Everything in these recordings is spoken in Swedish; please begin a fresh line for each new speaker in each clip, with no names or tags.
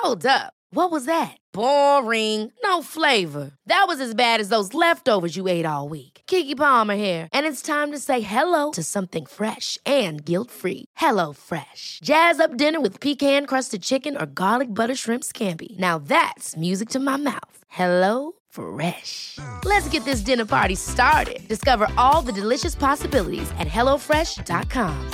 Hold up. What was that? Boring. No flavor. That was as bad as those leftovers you ate all week. Keke Palmer here, and it's time to say hello to something fresh and guilt-free. Hello Fresh. Jazz up dinner with pecan-crusted chicken or garlic butter shrimp scampi. Now that's music to my mouth. Hello Fresh. Let's get this dinner party started. Discover all the delicious possibilities at hellofresh.com.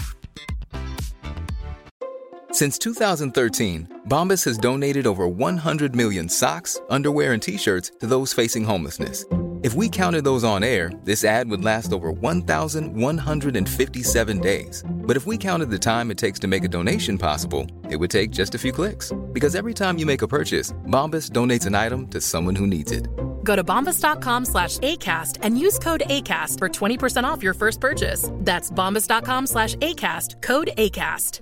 Since 2013, Bombas has donated over 100 million socks, underwear, and T-shirts to those facing homelessness. If we counted those on air, this ad would last over 1,157 days. But if we counted the time it takes to make a donation possible, it would take just a few clicks. Because every time you make a purchase, Bombas donates an item to someone who needs it.
Go to bombas.com/ACAST and use code ACAST for 20% off your first purchase. That's bombas.com/ACAST, code ACAST.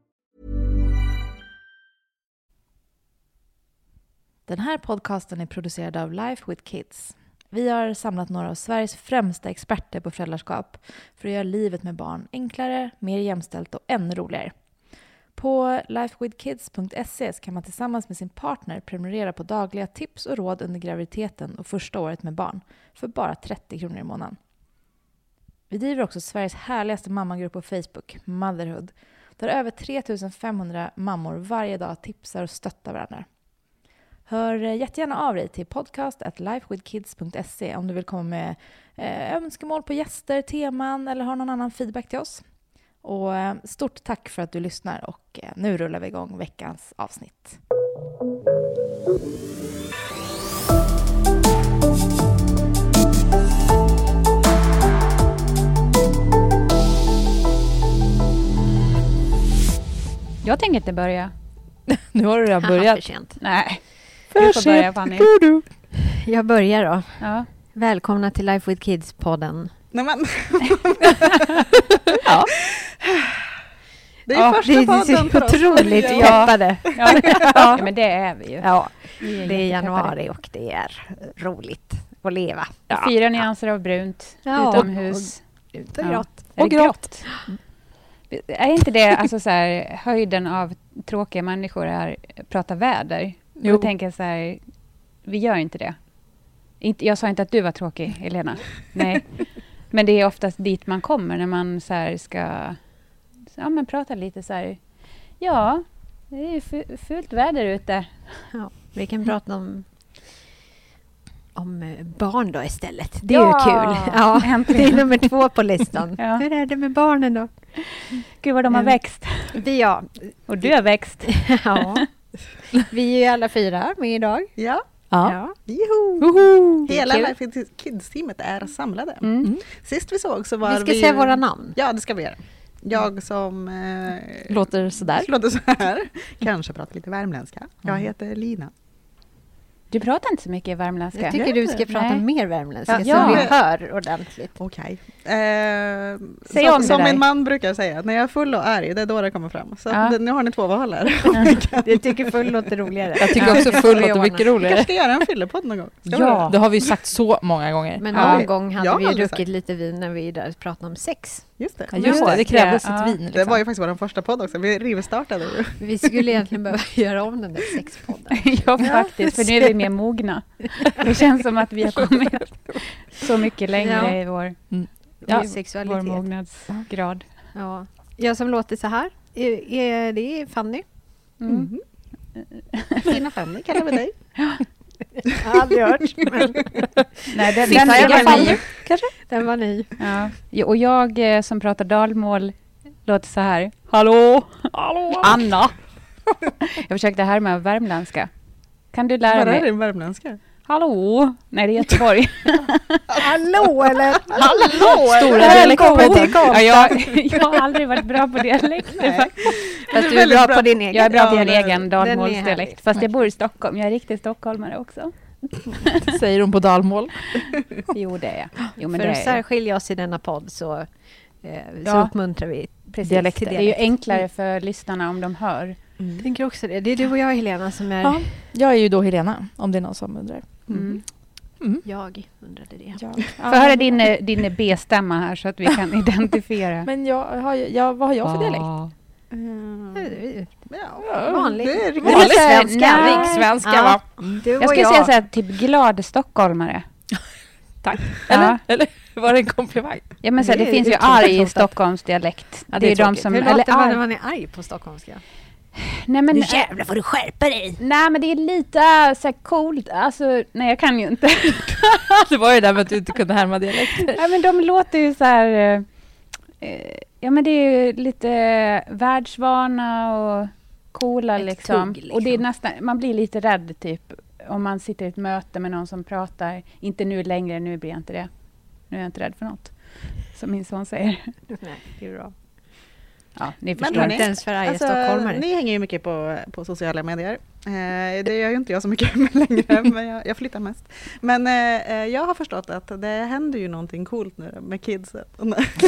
Den här podcasten är producerad av Life with Kids. Vi har samlat några av Sveriges främsta experter på föräldraskap för att göra livet med barn enklare, mer jämställt och ännu roligare. På lifewithkids.se kan man tillsammans med sin partner prenumerera på dagliga tips och råd under graviditeten och första året med barn för bara 30 kronor i månaden. Vi driver också Sveriges härligaste mammagrupp på Facebook, Motherhood, där över 3500 mammor varje dag tipsar och stöttar varandra. Hör jättegärna av dig till podcast@lifewithkids.se om du vill komma med önskemål på gäster, teman eller har någon annan feedback till oss. Och stort tack för att du lyssnar och nu rullar vi igång veckans avsnitt.
Jag tänker inte börja.
Nu har du redan börjat.
För sent.
Nej. Du får börja, Fanny.
Jag börjar då.
Ja.
Välkomna till Life with Kids-podden.
Nej, men.
Ja.
Det är första podden för oss.
Otroligt peppade.
Ja, men det är vi ju.
Ja, det är januari och det är roligt att leva.
Ja. 4 nyanser av brunt utomhus.
Ut och grått.
Och grått. Är inte det alltså så här, höjden av tråkiga människor är prata väder? Jag tänker så här, vi gör inte det. Jag sa inte att du var tråkig, Helena. Nej. Men det är oftast dit man kommer när man så här ska men prata lite så här. Ja, det är ju fult väder ute.
Ja, vi kan prata om barn då istället. Det är ju kul. Ja, det är nummer 2 på listan. Ja. Hur är det med barnen då?
Gud vad de har växt.
Ja.
Och du har växt.
Ja. Vi är ju alla 4 med idag.
Ja.
Ja.
Joho. Hela Life with Kids-teamet är samlade. Mm. Sist vi såg så var vi...
ska säga våra namn.
Ja, det ska vi göra. Jag som...
Låter sådär.
Kanske pratar lite värmländska. Jag heter Lina.
Du pratar inte så mycket värmländska.
Jag tycker du ska prata mer värmländska så vi hör ordentligt.
Okej.
Som
min man brukar säga, när jag är full och arg, det är då det kommer fram. Så nu har ni 2 val här.
Jag tycker full låter roligare.
Jag tycker också full låter mycket roligare.
Kanske ska göra en fyllepodd någon gång.
Ja, det har vi sagt så många gånger.
Men någon gång hade vi druckit lite vin när vi där pratade om sex.
Just det.
Det krävdes ett vin. Liksom.
Det var ju faktiskt vår första podd också. Vi rivstartade ju.
Vi skulle egentligen behöva göra om den där sexpodden.
Ja, faktiskt. För nu är vi mer mogna. Det känns som att vi har kommit så mycket längre i vår
sexualitet.
Vår mognadsgrad.
Ja. Jag som låter så här, det är Fanny.
Mm. Fina Fanny kallar vi dig.
Jag har aldrig hört. Men...
Nej, den var ny.
Kanske? Den var ny.
Ja. Och jag som pratar dalmål låter så här. Hallå! Anna! Jag försökte härma värmländska. Kan du lära mig?
Vad är din värmländska?
Hallå! Nej, det är Göteborg.
Hallå, eller?
Hallå!
Stora dialekter.
Ja, jag har aldrig varit bra på dialekter.
Fast du är bra på din egen.
Jag är bra på min egen dalmålsdialekt. Fast jag bor i Stockholm. Jag är riktigt stockholmare också.
Säger hon på dalmål?
Jo, det är jag. Jo, men
för att särskilja oss i denna podd så uppmuntrar vi
dialekter. Det är ju enklare för lyssnarna om de hör.
Jag tänker också det. Det är du och jag, Helena, som är...
Ja, jag är ju då Helena, om det är någon som undrar.
Jag undrade det.
Får höra din B-stämma här så att vi kan identifiera.
Men vad har jag för dialekt?
Vanlig
svenska. Rikssvenska, va?
Jag ska säga så här, typ glad stockholmare.
Tack. Eller var det en komplimang?
Ja, men så här, det finns ju arg i Stockholms dialekt.
Ja, det är de som... Hur låter man när man är arg på stockholmska?
Nej, men,
nu jävlar får du skärpa dig.
Nej, men det är lite så här coolt. Alltså, nej, jag kan ju inte.
Det var ju där med att du inte kunde härma dialekter.
Ja, men de låter ju så här... ja, men det är ju lite världsvana och coola liksom. Och det är nästan... Man blir lite rädd typ om man sitter i ett möte med någon som pratar. Inte nu längre, nu blir jag inte det. Nu är jag inte rädd för något. Som min son säger.
Nej, det är bra.
Ja, ni förstår.
Inte ens för arga stockholmare.
Ni hänger ju mycket på sociala medier. Det gör ju inte jag så mycket längre, men jag flyttar mest. Men jag har förstått att det händer ju någonting coolt nu med kidsen.
Nu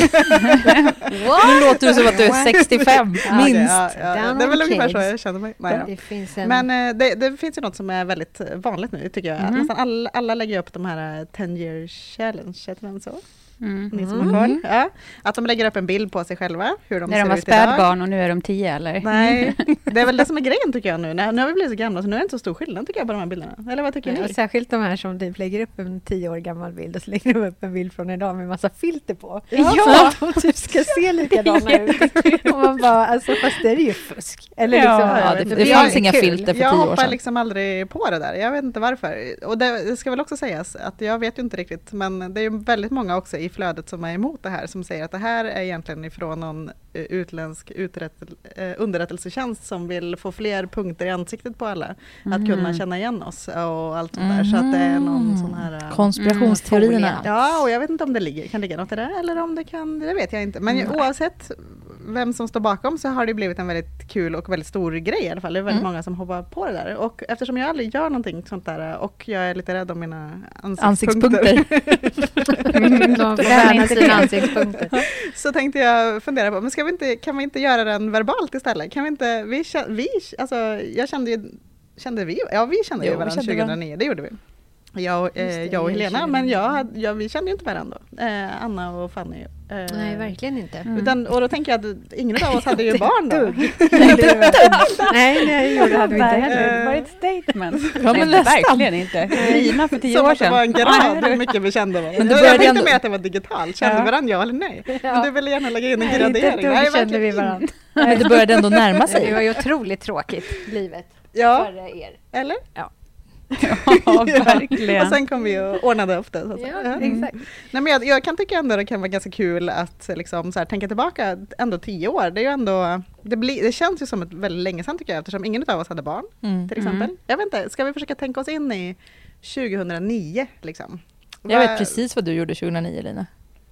låter du som att du är 65, minst.
Det är väl ungefär så jag känner mig. Men det finns ju något som är väldigt vanligt nu, tycker jag. Nästan alla lägger upp de här 10-year challenge, heter det så? Ni som har koll. Ja. Att de lägger upp en bild på sig själva. Hur de
när
ser
de var
ut idag.
spädbarn och nu är de 10 eller?
Nej, det är väl det som är grejen tycker jag nu. Nu har vi blivit så gamla så nu är det inte så stor skillnad tycker jag på de här bilderna. Eller vad tycker ni?
Särskilt de här som typ lägger upp en 10 år gammal bild och så lägger de upp en bild från idag med massa filter på.
Ja.
Så att de typ ska se likadana ut. Och man bara, alltså fast det är ju fusk. Eller liksom,
det fanns inga filter för 10 år sedan.
Jag hoppar liksom aldrig på det där. Jag vet inte varför. Och det ska väl också sägas att jag vet ju inte riktigt, men det är ju väldigt många också i flödet som är emot det här, som säger att det här är egentligen ifrån någon utländsk underrättelsetjänst som vill få fler punkter i ansiktet på alla. Att kunna känna igen oss och allt sånt där. Så att det är någon sån här...
konspirationsteorierna.
Ja, och jag vet inte om det kan ligga något i det eller om det kan, det vet jag inte. Men oavsett vem som står bakom så har det blivit en väldigt kul och väldigt stor grej i alla fall. Det är väldigt många som hoppar på det där. Och eftersom jag aldrig gör någonting sånt där och jag är lite rädd om mina ansiktspunkter. Så tänkte jag fundera på, men kan vi inte göra den verbalt istället? Kan vi inte, vi kände ju varandra 2009, det gjorde vi. Jag och Helena, men vi kände ju inte varandra då. Anna och Fanny.
Nej, verkligen inte.
Och då tänker jag att ingen av oss hade ju barn då.
Nej, det hade vi inte heller.
Det var ett statement.
Ja, men
verkligen inte. Lina för 10 år sedan.
Som att det var en grad hur mycket vi kände varandra. Men jag tänkte med att det var digitalt. Kände varandra ja eller nej? Men du ville gärna lägga in en gradering.
Nej, kände vi varandra.
Men det började ändå närma sig.
Det var ju otroligt tråkigt, livet.
Ja,
för er.
Eller?
Ja.
Ja, verkligen.
Och sen kom vi och ordnade upp det. Så
exakt.
Nej, men jag kan tycka ändå det kan vara ganska kul att liksom, så här, tänka tillbaka ändå 10 år. Det är ju ändå, det känns ju som ett väldigt länge sedan tycker jag, eftersom ingen av oss hade barn till exempel. Jag vet inte, ska vi försöka tänka oss in i 2009 liksom?
Jag vet precis vad du gjorde 2009, Lina.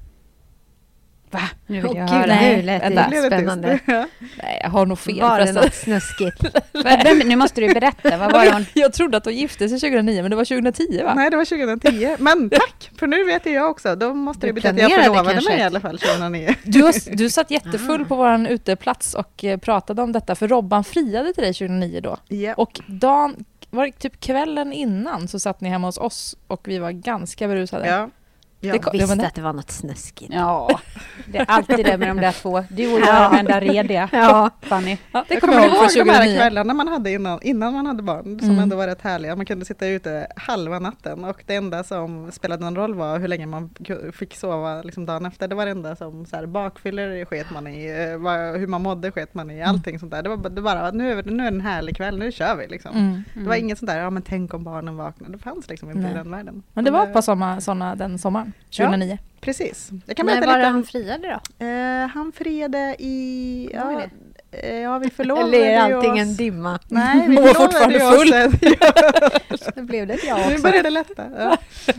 Va? Nu vill jag
höra.
Nej,
nu lät det spännande.
Nej, jag har nog fel.
Var det något snuskigt?
Nu måste du berätta. Vad var hon?
Jag trodde att hon gifte sig 2009, men det var 2010 va?
Nej, det var 2010. Men tack, för nu vet jag också. Då måste det betyda att jag förlovade mig i alla fall 2009.
Du satt jättefull på våran uteplats och pratade om detta, för Robban friade till dig 2009 då.
Yep.
Och var det typ kvällen innan så satt ni hemma hos oss och vi var ganska berusade.
Ja.
Jag visste att det var något snuskigt.
Ja, det är alltid det med de där två. Du och jag är de enda rediga.
Ja,
Fanny.
Ja, det
jag kommer ihåg de här kvällarna man hade innan man hade barn, som ändå var rätt härliga. Man kunde sitta ute halva natten och det enda som spelade någon roll var hur länge man fick sova liksom dagen efter. Det var det enda som så här, bakfyller sket man i, hur man mådde sket man i, allting sånt där. Det var bara, nu är det en härlig kväll, nu kör vi liksom. Det var inget sånt där, ja men tänk om barnen vaknar. Det fanns liksom inte i den världen.
Men det var på såna den sommaren. 2009.
Ja, precis. Jag kan
när var det han friade då?
Han friade i... Ja, vi förlovade
eller är allting en dimma?
Nej, vi var fortfarande full.
Då blev det jag också.
Nu började det lätta. Ja.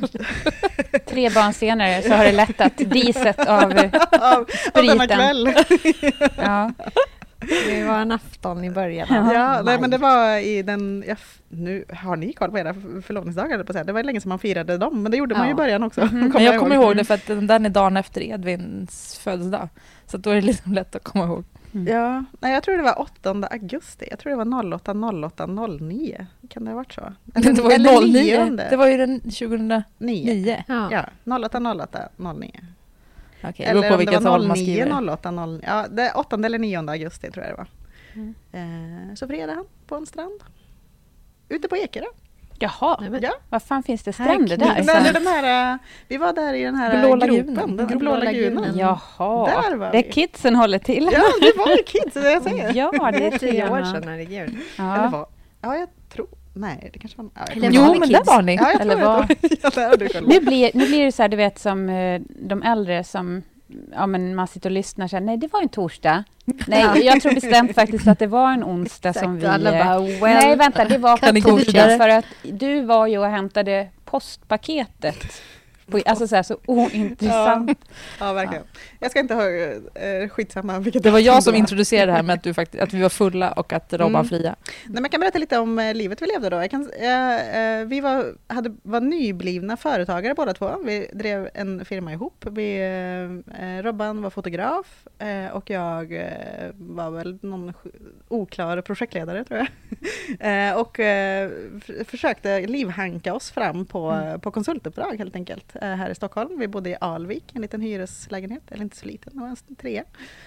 3 barn senare så har det lättat diset av spriten.
Av kväll.
Ja.
Det var en afton i början.
Ja, nej, men det var i den... nu har ni koll på era förlovningsdagar? På det var länge som man firade dem, men det gjorde man ju i början också.
Men jag kommer ihåg det för att den är dagen efter Edvins födelsedag. Så då är det liksom lätt att komma ihåg.
Ja, nej, jag tror det var 8 augusti. Jag tror det var 08/08/09. Kan det ha varit så?
Det var ju 09. Det var ju den 2009.
Ja, 08/08/09.
Okay,
eller om det var 09, 08, 0, ja, det 8 eller 9 augusti tror jag det var. Så friade han på en strand. Ute på Ekerö.
Jaha,
ja.
Vad fan finns det stränder där?
De här, vi var där i den här gropen, den blå lagunen.
Jaha,
där var
det är kidsen håller till.
Ja, det var ju kids, det jag säger.
Ja, det är
10 år sedan, herregud.
Ja. Eller vad? Ja, jag tror... Nej, det kanske var...
Jo, men där var ni.
Ja,
eller vad?
Nu
blir det så här, du vet, som de äldre som... Ja, men man sitter och lyssnar så här, nej, det var en torsdag. Nej, jag tror bestämt faktiskt att det var en onsdag som vi...
Alla bara,
nej, vänta, det var på torsdag. För att du var ju och hämtade postpaketet. Alltså så ointressant.
Ja, verkligen. Jag ska inte ha skitsamma.
Det var jag som introducerade det här med att vi var fulla och att Robban fria.
Nej, men jag kan berätta lite om livet vi levde då. Vi var nyblivna företagare båda två. Vi drev en firma ihop. Robban var fotograf och jag var väl någon oklar projektledare, tror jag. Och försökte livhanka oss fram på konsultuppdrag helt enkelt. Här i Stockholm. Vi bodde i Alvik, en liten hyreslägenhet, eller inte så liten, det var en 3.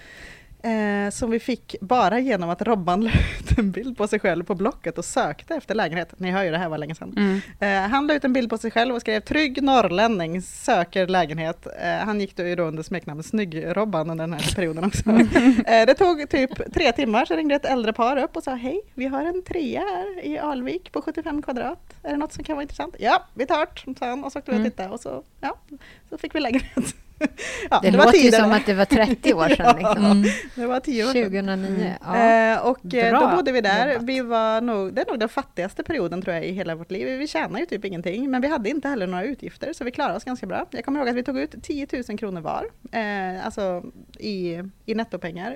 Som vi fick bara genom att Robban la ut en bild på sig själv på Blocket och sökte efter lägenhet. Ni hör ju, det här var länge sedan. Han la ut en bild på sig själv och skrev trygg norrlänning, söker lägenhet. Han gick då under smeknamnet Snygg-Robban under den här perioden också. Det tog typ 3 timmar, så ringde ett äldre par upp och sa hej, vi har en 3 här i Alvik på 75 kvadrat. Är det något som kan vara intressant? Ja, vi tar det, sa han, och så åkte vi och tittade och så fick vi lägenhet. Ja,
det låter ju som att det var 30 år sedan. Liksom.
Det var 10 år sedan.
2009.
Och då bodde vi där. Det är nog den fattigaste perioden, tror jag, i hela vårt liv. Vi tjänade ju typ ingenting, men vi hade inte heller några utgifter, så vi klarade oss ganska bra. Jag kommer ihåg att vi tog ut 10 000 kronor var, alltså i nettopengar.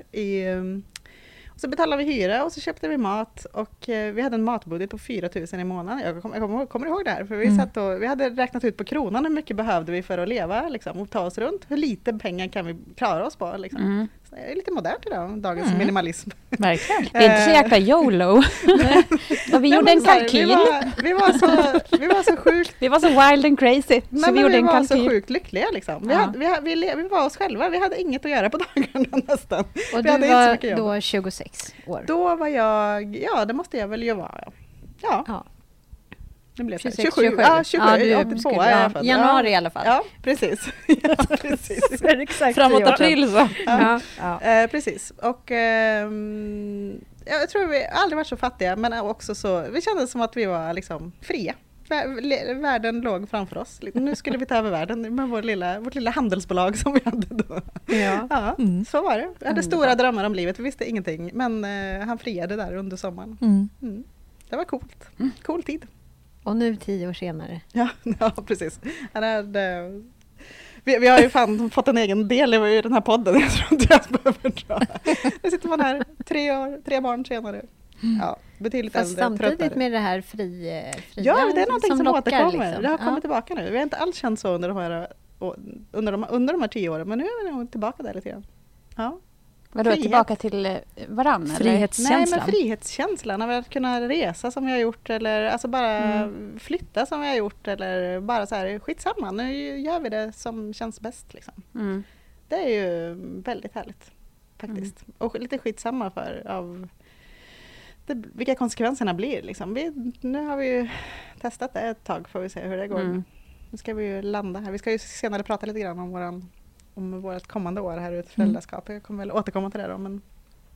Så betalade vi hyra och så köpte vi mat, och vi hade en matbudget på 4 000 i månaden. Jag kommer ihåg det här, för vi hade räknat ut på kronan hur mycket behövde vi för att leva liksom, och ta oss runt. Hur lite pengar kan vi klara oss på liksom. Så det är lite modernt idag, dagens minimalism.
Verkligen. Det är inte så jäkla YOLO. Och vi gjorde en kalkyl.
Vi var så sjukt.
Vi var så wild and crazy. Så vi gjorde en kalkyl.
Så sjukt lyckliga liksom. Vi var oss själva. Vi hade inget att göra på dagarna nästan.
Och du var då 26 år?
Då var jag, det måste jag väl ju vara. Ja. Det blev
26,
27. Ja, 27.
Januari i alla fall.
Ja, precis.
Så är det exakt
framåt april så.
Precis. Och jag tror vi aldrig varit så fattiga, men också så, vi kände som att vi var liksom fria. Världen låg framför oss. Nu skulle vi ta över världen med vårt lilla handelsbolag som vi hade då. Ja, så var det. Vi hade stora drömmar om livet, vi visste ingenting, men han friade där under sommaren. Det var coolt. Cool tid.
Och nu 10 år senare. Ja,
precis. Vi har ju fan fått en egen del i den här podden. Jag tror inte jag behöver dra. Nu sitter man här 3 barn senare. Ja, betydligt äldre.
Samtidigt
tröttare.
med det här fria.
Ja, det är någonting som återkommer.
Liksom.
Det har kommit tillbaka nu. Vi har inte alls känt så under de här 10 åren. Men nu är vi nog tillbaka där lite grann. Ja.
Vadå, tillbaka till varann?
Frihetskänslan.
Nej, men frihetskänslan av att kunna resa som vi har gjort, eller alltså bara flytta som vi har gjort, eller bara så här, skitsamma, nu gör vi det som känns bäst liksom. Det är ju väldigt härligt faktiskt. Och lite skitsamma vilka konsekvenserna blir liksom. Nu har vi ju testat det ett tag, får vi se hur det går. Nu ska vi ju landa här. Vi ska ju senare prata lite grann om vårt kommande år här ut föräldraskap. Jag kommer väl återkomma till det då, men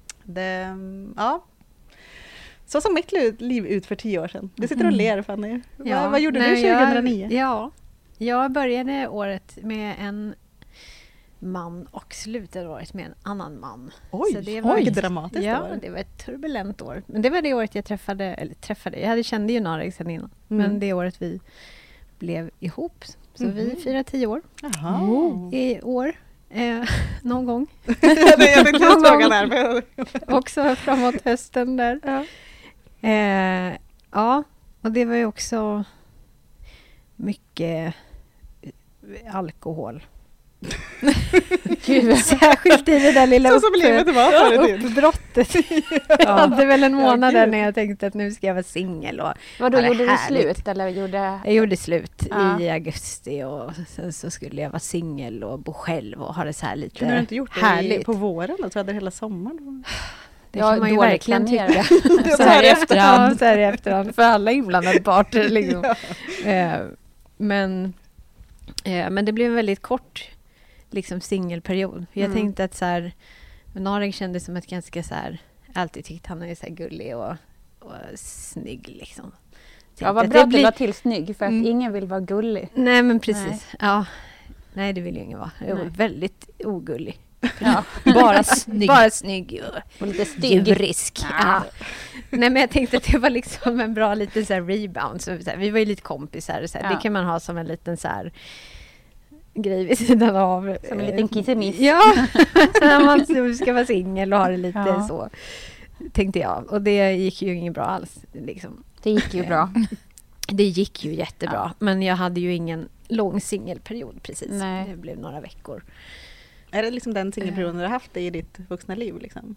så som mitt liv ut för 10 år sedan. Du sitter och ler, Fanny. Vad gjorde du 2009?
Jag började året med en man och slutade året med en annan man.
Så det var ett dramatiskt år.
Det var ett turbulent år. Men det var det året jag träffade. Jag kände ju Narek sedan innan. Men det året vi blev ihop. Så vi firar 10 år. I år. Någon gång.
Jag tänkte fråga där.
Också framåt hösten där. Och det var ju också mycket alkohol. Särskilt i det där lilla
så som livet var
uppbrottet. Jag hade väl en månad där när jag tänkte att nu ska jag vara singel.
Vadå, gjorde du slut? Eller
Jag gjorde slut i augusti och sen så skulle jag vara singel och bo själv och ha det så här lite
härligt. Kunde du inte gjort det
härligt
på våren då? Så hade hela sommaren.
Det kan man ju verkligen tycka.
Så här i efterhand.
Ja, så här i efterhand. För alla inblandade parter. Liksom. Men det blev en väldigt kort liksom, singelperiod. Jag tänkte att så här, Narek kändes som ett ganska så här, alltid tyckt han är så här gullig och snygg liksom.
Ja, vad bra att du var till snygg för att ingen vill vara gullig.
Nej, men precis. Nej. Ja. Nej, det vill ju ingen vara. Jag var väldigt ogullig.
Ja.
Bara snygg
och lite stygg.
Djurisk. Ja. Nej, men jag tänkte att det var liksom en bra liten så här rebound. Så här, vi var ju lite kompisar. Så här. Det kan man ha som en liten så här grej vid sidan av.
Som en liten kissemiss.
Ja, när man ska vara singel och ha det lite så. Tänkte jag. Och det gick ju inget bra alls. Liksom.
Det gick ju bra.
Det gick ju jättebra. Ja. Men jag hade ju ingen lång singelperiod precis.
Nej.
Det blev några veckor.
Är det liksom den singelperioden du har haft i ditt vuxna liv? Liksom?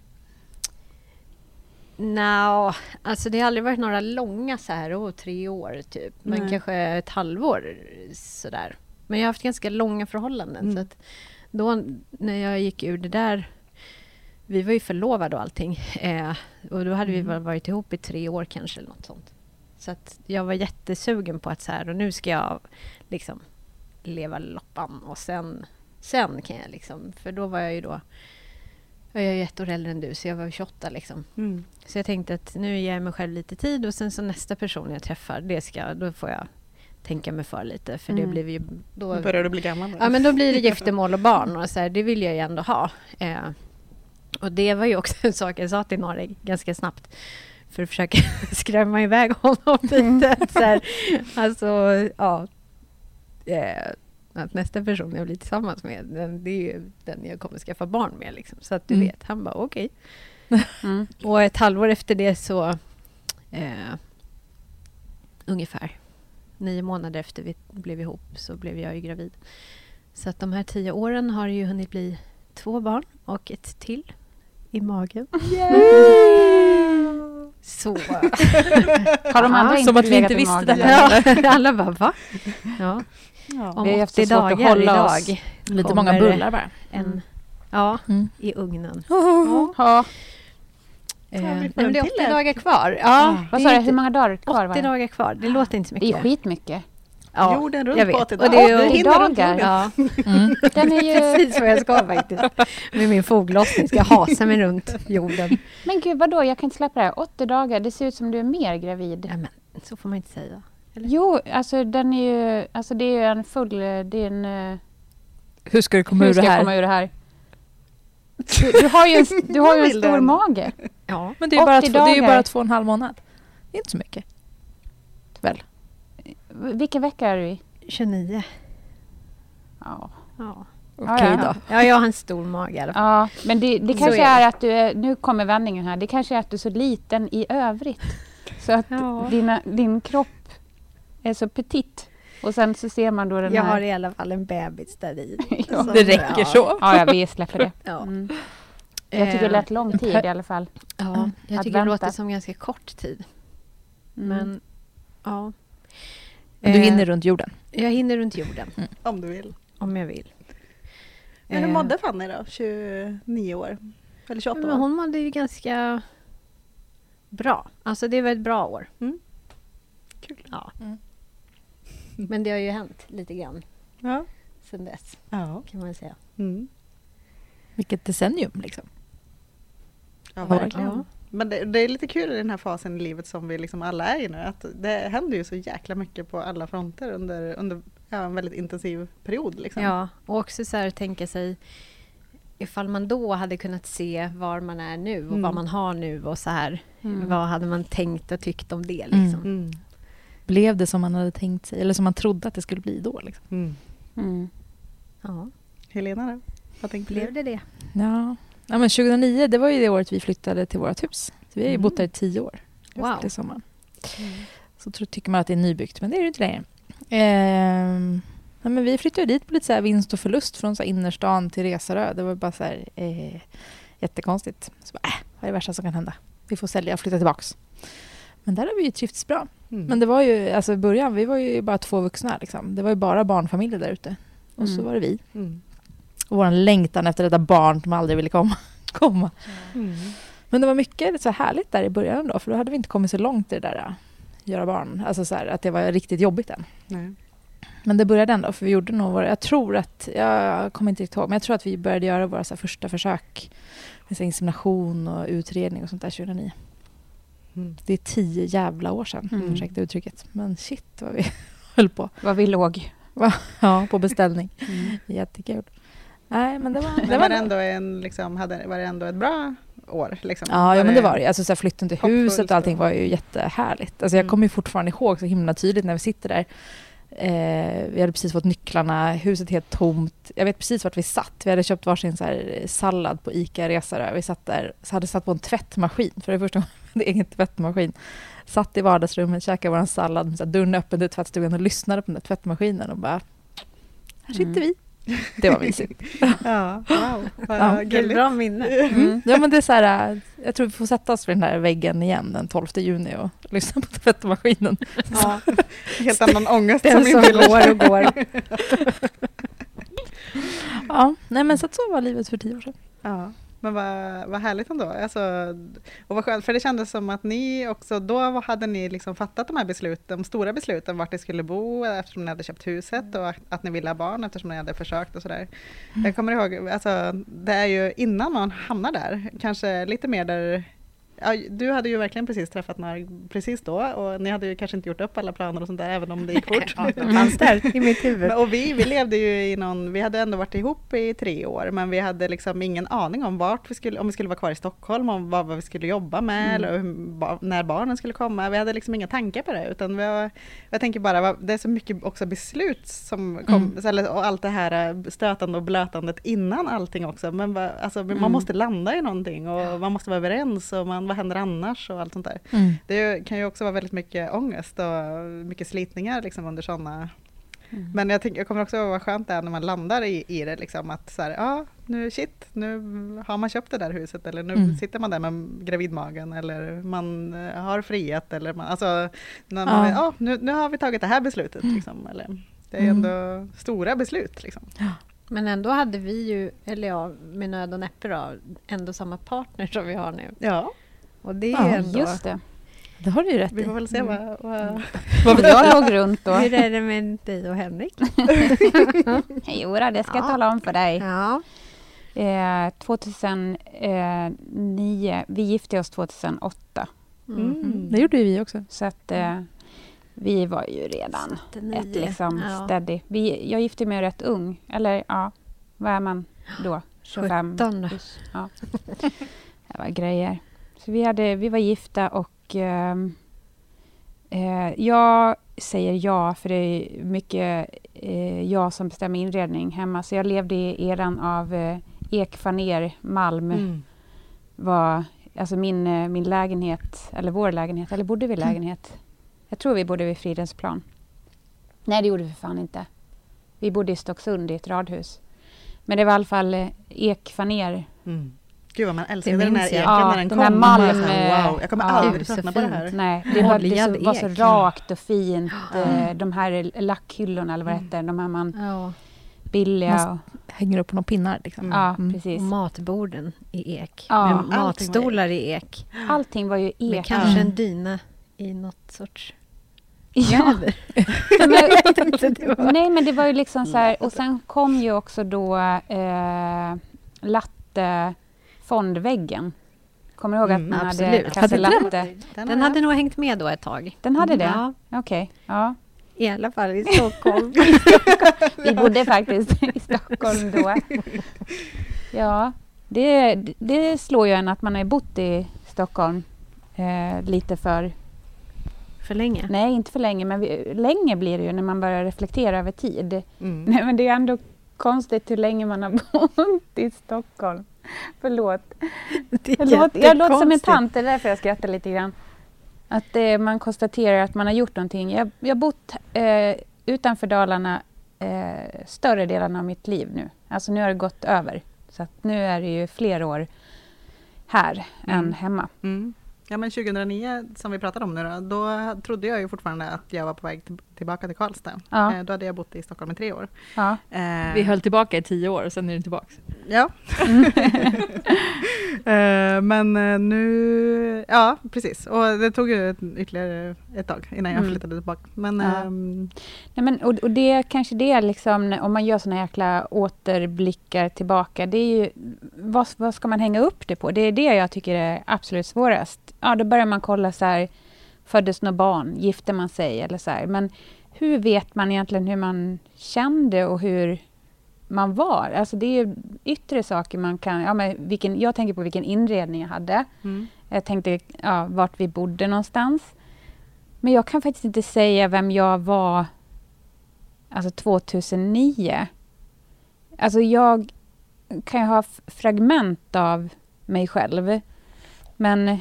Alltså det har aldrig varit några långa så här, 3 år typ. Men kanske ett halvår sådär. Men jag har haft ganska långa förhållanden. Så att då när jag gick ur det där, vi var ju förlovade och allting. Och då hade vi varit ihop i 3 år kanske eller något sånt. Så att jag var jättesugen på att så här, och nu ska jag liksom leva loppan och sen kan jag liksom, för då var jag ju då, jag är 1 år äldre än du så jag var 28 liksom. Så jag tänkte att nu ger jag mig själv lite tid och sen så nästa person jag träffar, då får jag tänka mig för lite för det blir ju då
börjar du bli gammal.
Ja, men då blir det giftermål och barn och så här, det vill jag ju ändå ha. Och det var ju också en sak jag sa till Narek ganska snabbt för att försöka skrämma iväg honom lite. Så här, alltså, ja. Att nästa person jag blir tillsammans med, det är ju den jag kommer skaffa barn med. Liksom. Så att du vet, han bara okej. Och ett halvår efter det så ungefär 9 månader efter vi blev ihop så blev jag ju gravid. Så att de här 10 åren har ju hunnit bli 2 barn och ett till i magen. Så.
Har de andra inte
som att vi inte visste det här.
Ja, alla bara, va? Ja. Om
det är
80 dagar
att hålla
idag.
oss.
Lite många bullar bara.
I ugnen.
Ja.
Men det är 80 dagar kvar. Ja,
vad sa du? Hur många dagar kvar?
80 dagar kvar. Det låter inte så mycket.
Det är skitmycket.
Ja,
jorden runt
jag vet.
på 80
dagar. Och det är
80 dagar.
Ja.
Den är ju
precis vad jag ska faktiskt. Med min foglossning ska jag hasa mig runt jorden.
Men gud, vadå? Jag kan inte släppa det här. 80 dagar, det ser ut som du är mer gravid.
Ja, men så får man inte säga. Eller?
Jo, alltså den är ju, alltså det är ju en full, det är en...
Hur ska du komma ur det här?
Komma ur det här? Du har ju en stor mage.
Ja.
Men det är ju bara 2,5 månad. Det är inte så mycket. Väl?
Vilken vecka är du i?
29.
Ja.
Okej då.
Ja, jag har en stor mage i alla fall.
Ja, men det kanske är att du är, nu kommer vändningen här. Det kanske är att du är så liten i övrigt. Så att din kropp är så petit. Och sen så ser man då den
jag
här...
har i alla fall en bebis där i.
Ja, det räcker så.
Ja, vi släpper det.
Ja.
Jag tycker det lät lång tid i alla fall.
Ja, jag tycker det låter som ganska kort tid. Men, ja.
Du hinner runt jorden?
Jag hinner runt jorden.
Om du vill.
Om jag vill.
Men hur mådde Fanny då? 29 år? Eller 28 år?
Men hon mådde ju ganska bra. Alltså det var ett bra år.
Kul.
Ja. Men det har ju hänt lite grann.
Ja.
Sen dess.
Ja.
Kan man säga.
Vilket decennium liksom.
Ja, verkligen. Ja. Men det är lite kul i den här fasen i livet som vi liksom alla är i nu. Att det händer ju så jäkla mycket på alla fronter under en väldigt intensiv period. Liksom.
Ja, och också så här tänka sig ifall man då hade kunnat se var man är nu och vad man har nu och så här. Vad hade man tänkt och tyckt om det liksom.
Blev det som man hade tänkt sig eller som man trodde att det skulle bli då liksom.
Ja.
Helena då? Vad tänkte
blev
du?
det?
Ja, men 2009 det var ju det året vi flyttade till vårt hus. Så vi har ju bott där i 10 år.
Wow.
Det sommaren. Så tycker man att det är nybyggt, men det är det inte längre. Nej, men vi flyttade dit på lite så här vinst och förlust från så här innerstan till Resarö. Det var bara så här jättekonstigt. Så bara, vad är det värsta som kan hända? Vi får sälja och flytta tillbaks. Men där har vi ju trivts bra. Men det var ju, alltså i början, vi var ju bara 2 vuxna liksom. Det var ju bara barnfamiljer där ute. Och så var det vi. Och vår längtan efter detta barn som aldrig ville komma. Men det var mycket så härligt där i början då. För då hade vi inte kommit så långt i det där göra barn. Alltså så här, att det var riktigt jobbigt än. Nej. Men det började ändå, för vi gjorde nog jag kommer inte riktigt ihåg, men jag tror att vi började göra våra så här, första försök med så här, insemination och utredning och sånt där 2009. Det är 10 jävla år sedan, ursäkta uttrycket. Men shit vad vi höll på.
Vad vi låg.
Ja, på beställning. Jättekul. Nej, men det var
ändå var det ändå ett bra år liksom.
Ja, men det var det. Alltså så här, flytten till huset och allting var ju jättehärligt. Alltså jag kommer ju fortfarande ihåg så himla tydligt när vi sitter där. Vi hade precis fått nycklarna, huset helt tomt. Jag vet precis vart vi satt. Vi hade köpt varsin så här sallad på Ica Resarö. Vi satt där, så hade satt på en tvättmaskin. För det första gången en egen tvättmaskin. Satt i vardagsrummet, käkade våran sallad med dörren öppen till tvättstugan och lyssnade på den där tvättmaskinen och bara, här sitter vi. Det var mysigt.
Ja, wow. Vad
bra minne.
Ja, men det är så här, jag tror vi får sätta oss vid den här väggen igen den 12 juni och lyssna på tvättmaskinen.
Ja, helt annan ångest
som går och går.
Ja, nej men så var livet för 10 år sedan.
Ja. Men vad härligt ändå. Alltså, och vad skönt, för det kändes som att ni också, då hade ni liksom fattat de här besluten, de stora besluten vart ni skulle bo eftersom ni hade köpt huset och att ni ville ha barn eftersom ni hade försökt och sådär. Jag kommer ihåg, alltså, det är ju innan man hamnar där, kanske lite mer där. Ja, du hade ju verkligen precis träffat några precis då och ni hade ju kanske inte gjort upp alla planer och sånt där även om det gick fort.
Ja, det fanns där i mitt huvud.
Och vi levde ju i vi hade ändå varit ihop i 3 år men vi hade liksom ingen aning om om vi skulle vara kvar i Stockholm, om vad vi skulle jobba med eller när barnen skulle komma. Vi hade liksom inga tankar på det utan jag tänker bara, det är så mycket också beslut som kom, och allt det här stötande och blötandet innan allting också. Men man måste landa i någonting och man måste vara överens och vad händer annars och allt sånt där. Det kan ju också vara väldigt mycket ångest och mycket slitningar liksom under sådana. Men jag kommer också vara skönt där när man landar i det liksom att så här, nu har man köpt det där huset eller nu sitter man där med gravidmagen eller man har frihet eller nu har vi tagit det här beslutet liksom, eller det är ändå stora beslut liksom.
Men ändå hade vi ju, med nöd och näppe då, ändå samma partner som vi har nu.
Ja.
Och det är ändå...
Just det.
Det har du ju rätt
Vi får väl se
vad jag låg runt då.
Hur är det med dig och Henrik?
Jo, det ska jag tala om för dig.
Ja.
2009, vi gifte oss 2008.
Det gjorde ju vi också.
Så att vi var ju redan ett liksom steady. Jag gifte mig rätt ung. Eller vad är man då? 25.
17.
Ja. Det var grejer. Så vi var gifta och jag säger ja för det är mycket jag som bestämmer inredning hemma. Så jag levde i eran av ekfaner, malm. Var alltså min lägenhet, eller vår lägenhet, eller bodde vi lägenhet? Jag tror vi bodde vid Fridhemsplan. Nej, det gjorde vi fan inte. Vi bodde i Stocksund i ett radhus. Men det var i alla fall ekfaner.
Gud vad man älskade den här eken när den kom.
Här malm,
wow, jag kommer aldrig tröttna på det här.
Nej, det var så rakt och fint. De här lackhyllorna eller vad det heter. De här billiga.
Hänger upp på några pinnar. Liksom.
Ja, precis.
Och matborden i ek.
Ja,
med matstolar i ek.
Allting var ju ek.
Med kanske en dyna i något sorts...
Ja. Nej, men det var ju liksom så här. Och sen kom ju också då fondväggen. Kommer du ihåg att man hade latte?
Den hade nog hängt med då ett tag.
Den hade det?
Ja.
Okej. Ja.
I alla fall i Stockholm.
Vi bodde faktiskt i Stockholm då. Ja, det slår ju en att man har bott i Stockholm lite för
länge.
Nej, inte för länge, men länge blir det ju när man börjar reflektera över tid. Nej, men det är ändå konstigt hur länge man har bott i Stockholm. Förlåt. Jag låter som en tant, det är därför jag skrattar lite grann. Att man konstaterar att man har gjort någonting. Jag har bott utanför Dalarna större delen av mitt liv nu. Alltså nu har det gått över. Så att nu är det ju fler år här än hemma.
Mm. Ja, men 2009 som vi pratade om nu då trodde jag ju fortfarande att jag var på väg tillbaka till Karlstad.
Ja.
Då hade jag bott i Stockholm i 3 år.
Ja.
Vi höll tillbaka i 10 år och sen är du tillbaka.
Ja. Men nu, ja precis. Och det tog ju ytterligare ett tag innan jag flyttade tillbaka. Men,
Nej, men, och det är kanske det liksom, om man gör såna jäkla återblickar tillbaka. Det är ju, vad ska man hänga upp det på? Det är det jag tycker är absolut svårast. Ja, då börjar man kolla så här, föddes några barn, gifte man sig eller så här. Men hur vet man egentligen hur man kände och hur man var? Alltså det är ju yttre saker man kan... Ja, men jag tänker på vilken inredning jag hade. Jag tänkte vart vi bodde någonstans. Men jag kan faktiskt inte säga vem jag var alltså 2009. Alltså jag kan ju ha fragment av mig själv. Men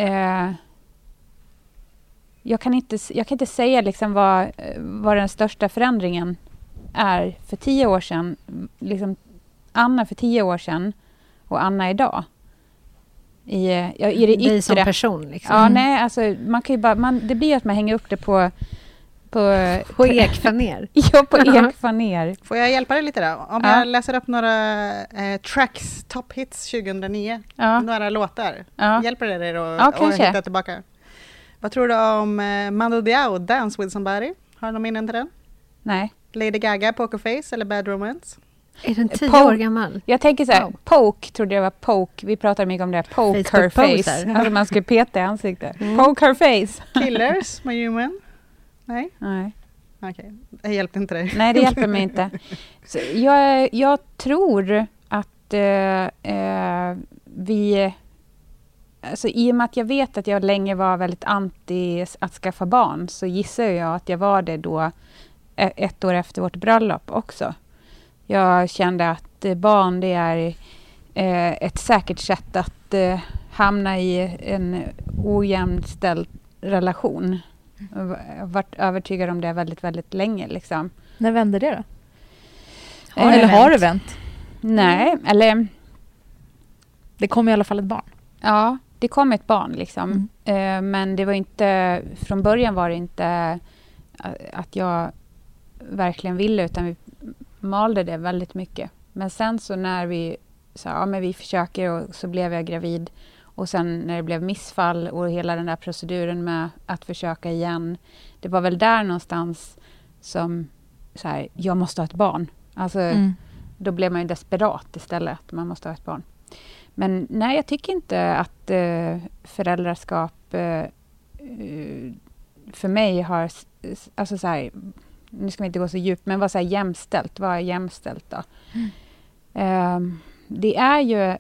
jag kan inte säga liksom vad den största förändringen är för 10 år sedan. Liksom Anna för 10 år sedan och Anna idag. I det yttre.
Som person liksom.
Ja, nej, alltså man kan ju bara... det blir att man hänger upp det på
ekfaner.
Ja, på ekfaner.
Får jag hjälpa dig lite då? Om jag läser upp några tracks, top hits 2009. Några låtar. Hjälper det dig att hitta tillbaka? Vad tror du om Mando Diao, Dance with somebody? Har du någon minnen till den?
Nej.
Lady Gaga, Pokerface eller Bad Romance?
Är den 10 år gammal?
Jag tänker så här, Poke trodde jag var Poke. Vi pratade mycket om det. Pokerface. Alltså man skulle peta i ansiktet. Pokerface.
Killers med Human? Nej. Okej, det hjälpte inte dig.
Nej, det hjälper mig inte. Så jag tror att vi... Alltså, i och med att jag vet att jag länge var väldigt anti att skaffa barn så gissar jag att jag var det då 1 år efter vårt bröllop också. Jag kände att barn det är ett säkert sätt att hamna i en ojämställd relation. Jag har varit övertygad om det väldigt, väldigt länge. Liksom.
När vände det då? Eller har det vänt?
Nej, eller...
Det kom i alla fall ett barn.
Ja, det kom ett barn liksom. Men det var inte... Från början var det inte att jag verkligen ville, utan vi malde det väldigt mycket. Men sen så när vi sa, men vi försöker, och så blev jag gravid. Och sen när det blev missfall och hela den där proceduren med att försöka igen. Det var väl där någonstans som så här, jag måste ha ett barn. Alltså, då blev man ju desperat istället att man måste ha ett barn. Men nej, jag tycker inte att föräldraskap för mig har, alltså så här, nu ska vi inte gå så djupt, men vad så här jämställt, vad är jämställt då? Det är ju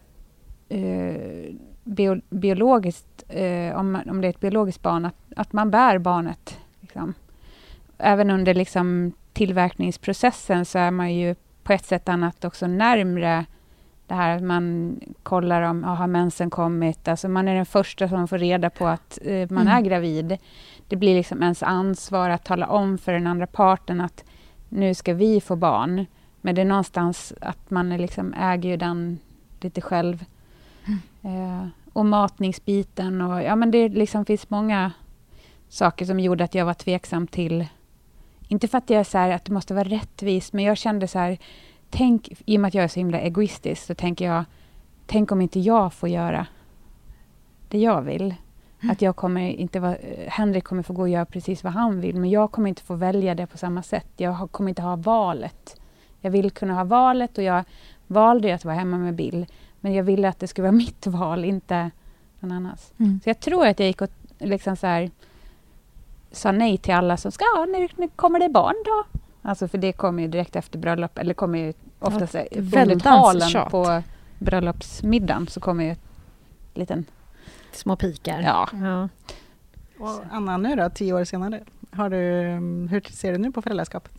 biologiskt, om det är ett biologiskt barn, att man bär barnet. Liksom. Även under liksom tillverkningsprocessen så är man ju på ett sätt annat också närmre det här att man kollar om har mensen kommit. Alltså man är den första som får reda på att man är gravid. Det blir liksom ens ansvar att tala om för den andra parten att nu ska vi få barn. Men det är någonstans att man liksom äger ju den lite själv. Och matningsbiten. Och, ja, men det liksom finns många saker som gjorde att jag var tveksam till. Inte för att jag är så här, att det måste vara rättvist. Men jag kände så här. I och med att jag är så himla egoistisk så tänker jag, tänk om inte jag får göra det jag vill. Att jag kommer inte vara, Henrik kommer få gå och göra precis vad han vill, men jag kommer inte få välja det på samma sätt. Jag kommer inte ha valet. Jag vill kunna ha valet, och jag valde att vara hemma med Bill. Men jag ville att det skulle vara mitt val, inte någon annans. Så jag tror att jag gick och liksom så här, sa nej till alla som ska, när kommer det barn då? Alltså för det kommer ju direkt efter bröllop, eller kommer ju oftast under talen på bröllopsmiddagen, så kommer ju liten
små pikar.
Ja.
Och Anna, nu då, 10 år senare, hur ser du nu på föräldraskapet?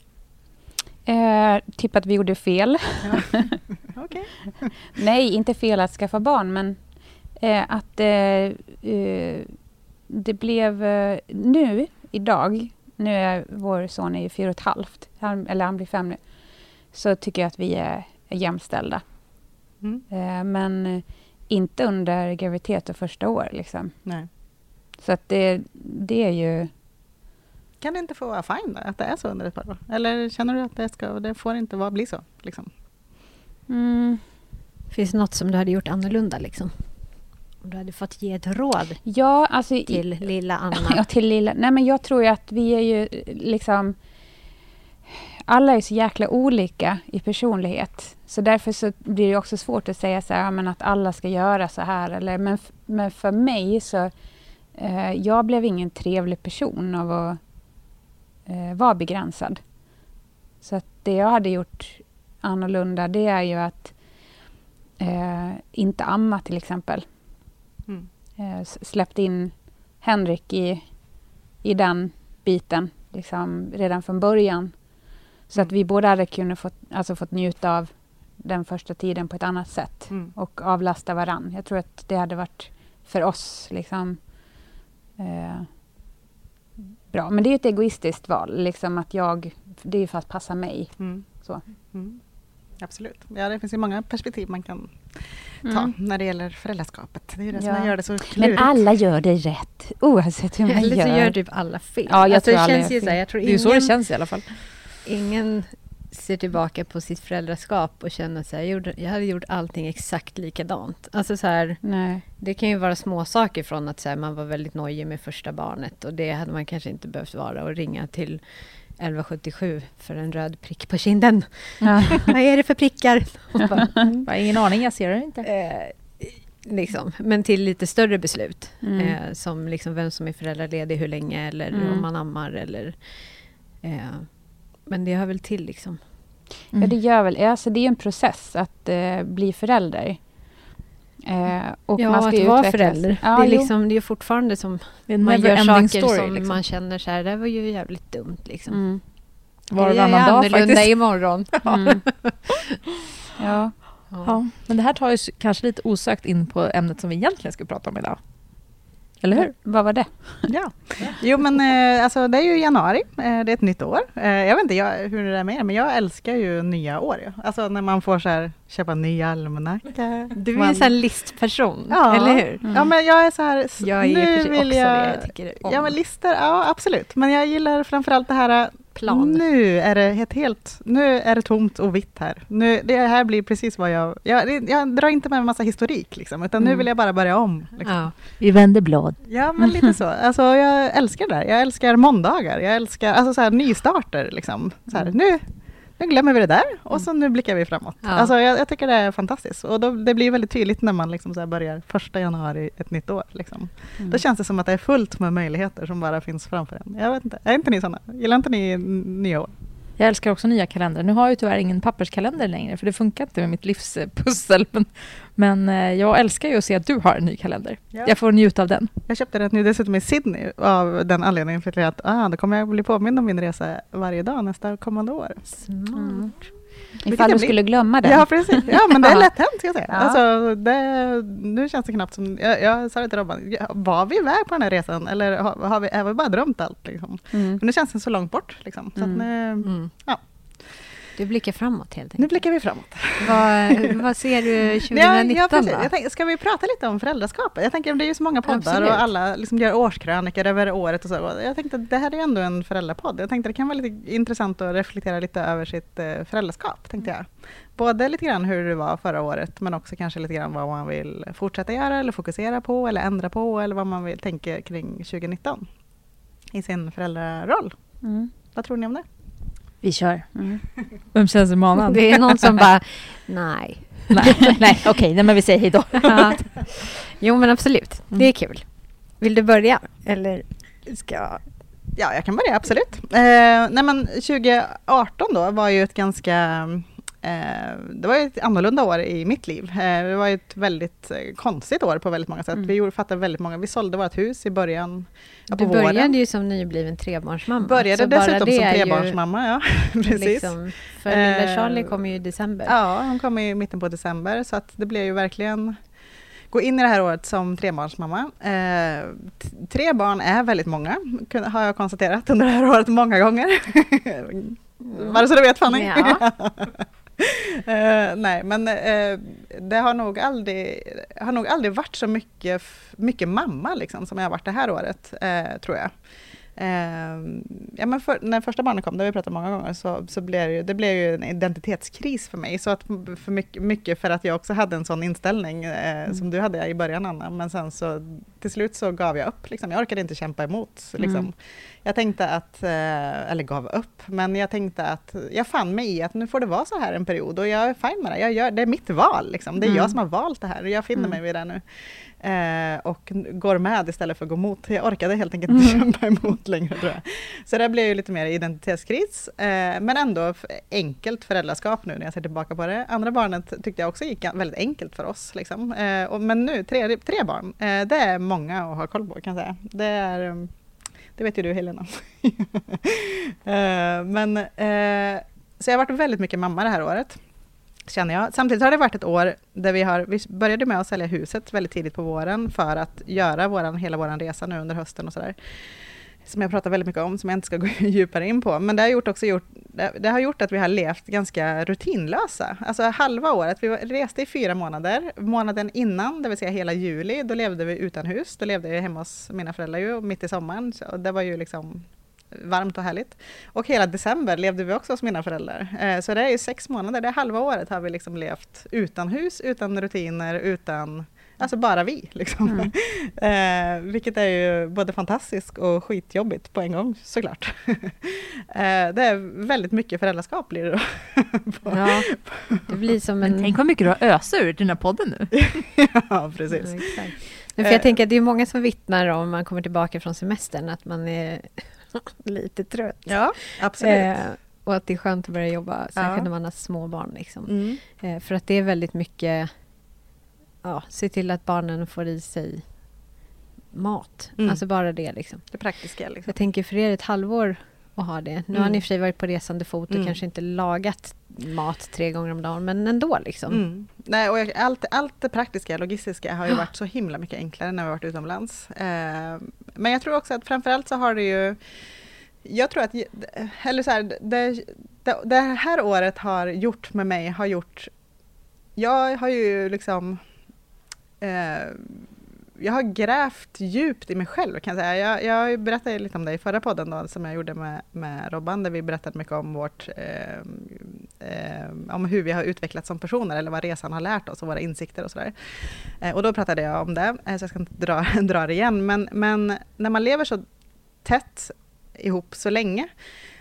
Typ att vi gjorde fel.
Ja. Okay.
Nej, inte fel att skaffa barn, men att det blev nu, idag, nu är vår son är 4,5, han blir 5 nu, så tycker jag att vi är jämställda. Men inte under graviditet och första år liksom.
Nej.
Så att det är ju...
Kan det inte få vara fine då, att det är så under ett par år? Eller känner du att det får inte bli så? Liksom?
Finns det något som du hade gjort annorlunda liksom? Om du hade fått ge ett råd till lilla Anna.
Ja, till lilla. Nej, men jag tror ju att vi är ju liksom... Alla är så jäkla olika i personlighet. Så därför så blir det också svårt att säga så här, men att alla ska göra så här. Eller, men för mig så... jag blev ingen trevlig person av att vara begränsad. Så att det jag hade gjort annorlunda, det är ju att inte amma till exempel. Släppt in Henrik i den biten liksom, redan från början. Så att vi båda hade kunnat fått njuta av den första tiden på ett annat sätt. Och avlasta varann. Jag tror att det hade varit för oss liksom, bra. Men det är ett egoistiskt val. Liksom att det är för att passa mig. Så.
Absolut. Ja, det finns ju många perspektiv man kan ta när det gäller föräldraskapet. Det är ju det som gör det så klurigt.
Men alla gör det rätt, oavsett hur man
eller
gör.
så gör typ alla fel.
Ja, jag tror
det
alla
känns ju så här, jag tror
det är ju så det känns i alla fall.
Ingen ser tillbaka på sitt föräldraskap och känner så här, jag hade gjort allting exakt likadant. Alltså så här,
nej.
Det kan ju vara små saker från att så här, man var väldigt nojig med första barnet och det hade man kanske inte behövt vara och ringa till 1177 för en röd prick på kinden.
Ja.
Vad är det för prickar?
Jag har ingen aning, jag ser det inte.
Liksom. Men till lite större beslut. Som liksom vem som är föräldraledig, hur länge eller om man ammar eller... men det hör väl till liksom.
Ja, det gör väl. Alltså, det är en process att bli förälder. Och man ska
att
utvecklas.
vara förälder.
Ja,
det är liksom, det är fortfarande som man gör saker story, som liksom. Man känner så här, det var ju jävligt dumt liksom.
Var det annan dag faktiskt.
Imorgon.
Ja. Men det här tar ju kanske lite osökt in på ämnet som vi egentligen ska prata om idag. Eller hur?
Vad var det?
Ja. Jo, men alltså, det är ju januari. Det är ett nytt år. Jag vet inte hur det är med er, men jag älskar ju nya år. Ja. Alltså när man får så här, köpa en ny almanacka.
Du är en sån här listperson, eller hur?
Ja, men jag är så här...
Jag är nu också det jag tycker om.
Ja, men listor, ja absolut. Men jag gillar framförallt det här... Plan. Nu är det tomt och vitt här. Det här blir precis vad jag drar inte med en massa historik liksom, utan nu vill jag bara börja om. Liksom.
Ja. Vi vänder blad.
Ja, men lite så. Alltså, jag älskar det där. Jag älskar måndagar. Jag älskar alltså, så här, nystarter. Liksom. Så här, nu glömmer vi det där och så nu blickar vi framåt. Ja. Alltså, jag tycker det är fantastiskt. Och det blir väldigt tydligt när man liksom, så här, börjar 1 januari ett nytt år. Liksom. Då känns det som att det är fullt med möjligheter som bara finns framför en. Jag vet inte. Är inte ni sådana? Gillar inte ni nya år?
Jag älskar också nya kalendrar. Nu har jag ju tyvärr ingen papperskalender längre för det funkar inte med mitt livspussel. Men jag älskar ju att se att du har en ny kalender. Ja. Jag får njuta av den.
Jag köpte den nu dessutom i Sydney av den anledningen för att då kommer jag bli påmind om min resa varje dag nästa kommande år.
Smart. Ifall du skulle glömma den.
Ja, precis. Ja, men det är lätt hänt, ska jag säga. Ja. Alltså, nu känns det knappt som... Jag sa det till Robban. Var vi iväg på den här resan? Eller har vi bara drömt allt? Liksom? Men nu känns det så långt bort. Liksom. Så att nu, ja.
Du blickar framåt helt enkelt.
Nu blickar vi framåt.
Vad ser du 2019 då?
Jag tänkte, ska vi prata lite om föräldraskapet? Jag tänker, det är ju så många poddar och alla liksom gör årskrönikor över året och så. Jag tänkte att det här är ju ändå en föräldrapodd. Jag tänkte det kan vara lite intressant att reflektera lite över sitt föräldraskap, tänkte jag. Både lite grann hur det var förra året, men också kanske lite grann vad man vill fortsätta göra eller fokusera på eller ändra på eller vad man vill tänka kring 2019 i sin föräldraroll. Vad tror ni om det?
Vi kör. Vem känns manad?
Det är någon som bara, nej,
okej, men vi säger hej då.
Ja. Jo, men absolut. Det är kul. Vill du börja? Eller ska jag...
Ja, jag kan börja, absolut. Nej, men 2018 då var ju ett ganska... det var ett annorlunda år i mitt liv. Det var ett väldigt konstigt år på väldigt många sätt. Vi sålde vårt hus i början på våren.
Du började ju som nybliven trebarnsmamma.
Började dessutom som trebarnsmamma, ja. Precis.
Liksom, för lilla Charlie kom ju i december.
Ja, hon kom i mitten på december. Så att det blev ju verkligen gå in i det här året som trebarnsmamma. 3 barn är väldigt många, har jag konstaterat under det här året många gånger. Bara så du vet, Fanny.
Ja.
Nej, men det har nog aldrig varit så mycket mamma liksom, som jag har varit det här året, tror jag. Men när första barnet kom, det har vi pratat många gånger, så blev det ju en identitetskris för mig. Så att för mycket för att jag också hade en sån inställning som du hade i början, Anna. Men sen så till slut så gav jag upp. Liksom. Jag orkade inte kämpa emot. Liksom. Jag tänkte att, eller gav upp, men jag tänkte att jag fann mig i att nu får det vara så här en period. Och jag är fine med det. Det är mitt val. Liksom. Det är jag som har valt det här och jag finner mig vid det nu. Och går med istället för att gå emot. Jag orkade helt enkelt inte kämpa emot längre, tror jag. Så det blev ju lite mer identitetskris. Men ändå enkelt föräldraskap nu när jag ser tillbaka på det. Andra barnet tyckte jag också gick väldigt enkelt för oss. Liksom. Men nu, tre barn, det är många att ha koll på, kan jag säga. Det vet ju du, Helena. Så jag har varit väldigt mycket mamma det här året, känner jag. Samtidigt har det varit ett år där vi började med att sälja huset väldigt tidigt på våren för att göra hela vår resa nu under hösten och sådär. Som jag pratar väldigt mycket om, som jag inte ska gå djupare in på. Men det har gjort att vi har levt ganska rutinlösa. Alltså halva året, vi reste i 4 månader. Månaden innan, det vill säga hela juli, då levde vi utan hus. Då levde jag hemma hos mina föräldrar ju, mitt i sommaren. Så det var ju liksom varmt och härligt. Och hela december levde vi också hos mina föräldrar. Så det är ju 6 månader, det är halva året har vi liksom levt utan hus, utan rutiner, utan... Alltså bara vi, liksom. Vilket är ju både fantastiskt och skitjobbigt på en gång, såklart. Det är väldigt mycket föräldraskap blir det då.
Ja, det blir som en...
Men tänk vad mycket du har öst ur den här podden nu.
Ja, precis.
Ja, exakt. För jag tänker att det är många som vittnar om man kommer tillbaka från semestern att man är lite trött.
Ja, absolut.
Och att det är skönt att börja jobba, särskilt när man har små barn. Liksom. För att det är väldigt mycket... Ja, se till att barnen får i sig mat. Alltså bara det liksom.
Det praktiska liksom.
Jag tänker för er ett halvår att ha det. Nu har ni i och för sig varit på resande fot och kanske inte lagat mat 3 gånger om dagen, men ändå liksom.
Nej, och allt det praktiska, logistiska har ju varit så himla mycket enklare när vi har varit utomlands. Men jag tror också att framförallt så har det ju... Jag tror att... Eller så här, det här året har gjort med mig... Jag har ju liksom... jag har grävt djupt i mig själv, kan jag säga. Jag berättade lite om det i förra podden då, som jag gjorde med Robban, där vi berättade mycket om om hur vi har utvecklats som personer, eller vad resan har lärt oss och våra insikter och sådär. Och då pratade jag om det, så jag ska inte dra det igen. Men när man lever så tätt ihop så länge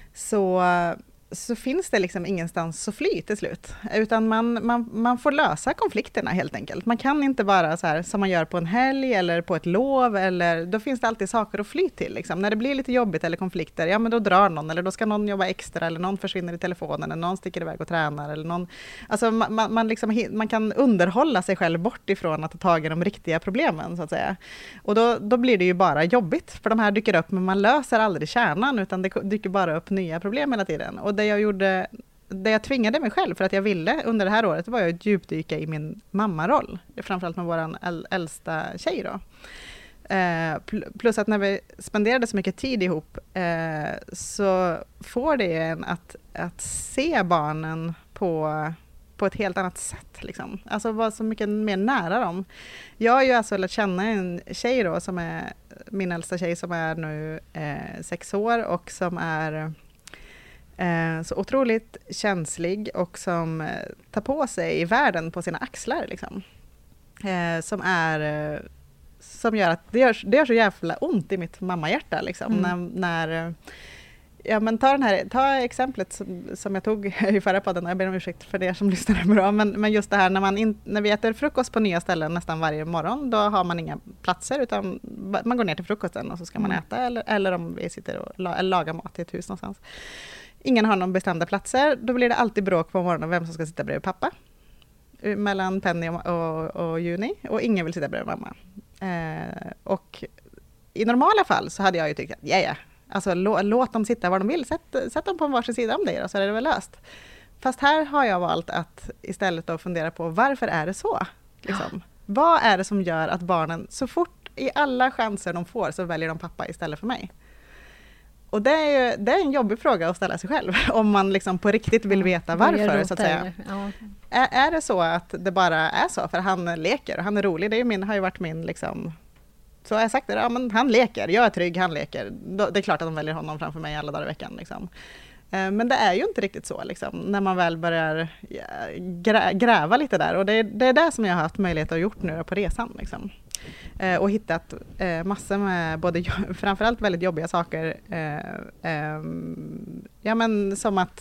så finns det liksom ingenstans att fly till slut. Utan man får lösa konflikterna helt enkelt. Man kan inte bara så här som man gör på en helg eller på ett lov. Då finns det alltid saker att fly till. Liksom. När det blir lite jobbigt eller konflikter, ja men då drar någon. Eller då ska någon jobba extra. Eller någon försvinner i telefonen. Eller någon sticker iväg och tränar. Eller någon, alltså man kan underhålla sig själv bort ifrån att ta tag i de riktiga problemen, så att säga. Och då blir det ju bara jobbigt. För de här dyker upp, men man löser aldrig kärnan. Utan det dyker bara upp nya problem hela tiden. Och det jag tvingade mig själv för att jag ville under det här året var att djupdyka i min mammaroll. Framförallt med vår äldsta tjej då. Plus att när vi spenderade så mycket tid ihop så får det en att se barnen på ett helt annat sätt. Liksom. Alltså vara så mycket mer nära dem. Jag har ju alltså lärt känna en tjej då som är min äldsta tjej som är nu 6 år och som är så otroligt känslig och som tar på sig i världen på sina axlar liksom. Som gör att det gör så jävla ont i mitt mammahjärta liksom. När ja, men ta exemplet som jag tog i förra podden. Jag ber om ursäkt för det som lyssnar bra. Men just det här när vi äter frukost på nya ställen nästan varje morgon, då har man inga platser utan man går ner till frukosten och så ska man äta eller om vi sitter och lagar mat i ett hus någonstans. Ingen har någon bestämda platser. Då blir det alltid bråk på morgonen om vem som ska sitta bredvid pappa. Mellan Penny och Juni. Och ingen vill sitta bredvid mamma. Och i normala fall så hade jag ju tyckt att alltså låt dem sitta var de vill. Sätt dem på en varsin sida om dig då, så är det väl löst. Fast här har jag valt att istället då fundera på varför är det så? Liksom. Vad är det som gör att barnen så fort i alla chanser de får så väljer de pappa istället för mig? Och det är en jobbig fråga att ställa sig själv om man liksom på riktigt vill veta varför, så att säga. Ja. Är det så att det bara är så för han leker och han är rolig? Det är har ju varit min liksom, så har jag sagt det, ja, men han leker, jag är trygg, han leker. Det är klart att de väljer honom framför mig alla dagar i veckan liksom. Men det är ju inte riktigt så liksom, när man väl börjar gräva lite där, och det är det som jag har haft möjlighet att gjort nu på resan liksom. Och hittat massor med både framförallt väldigt jobbiga saker, ja men som att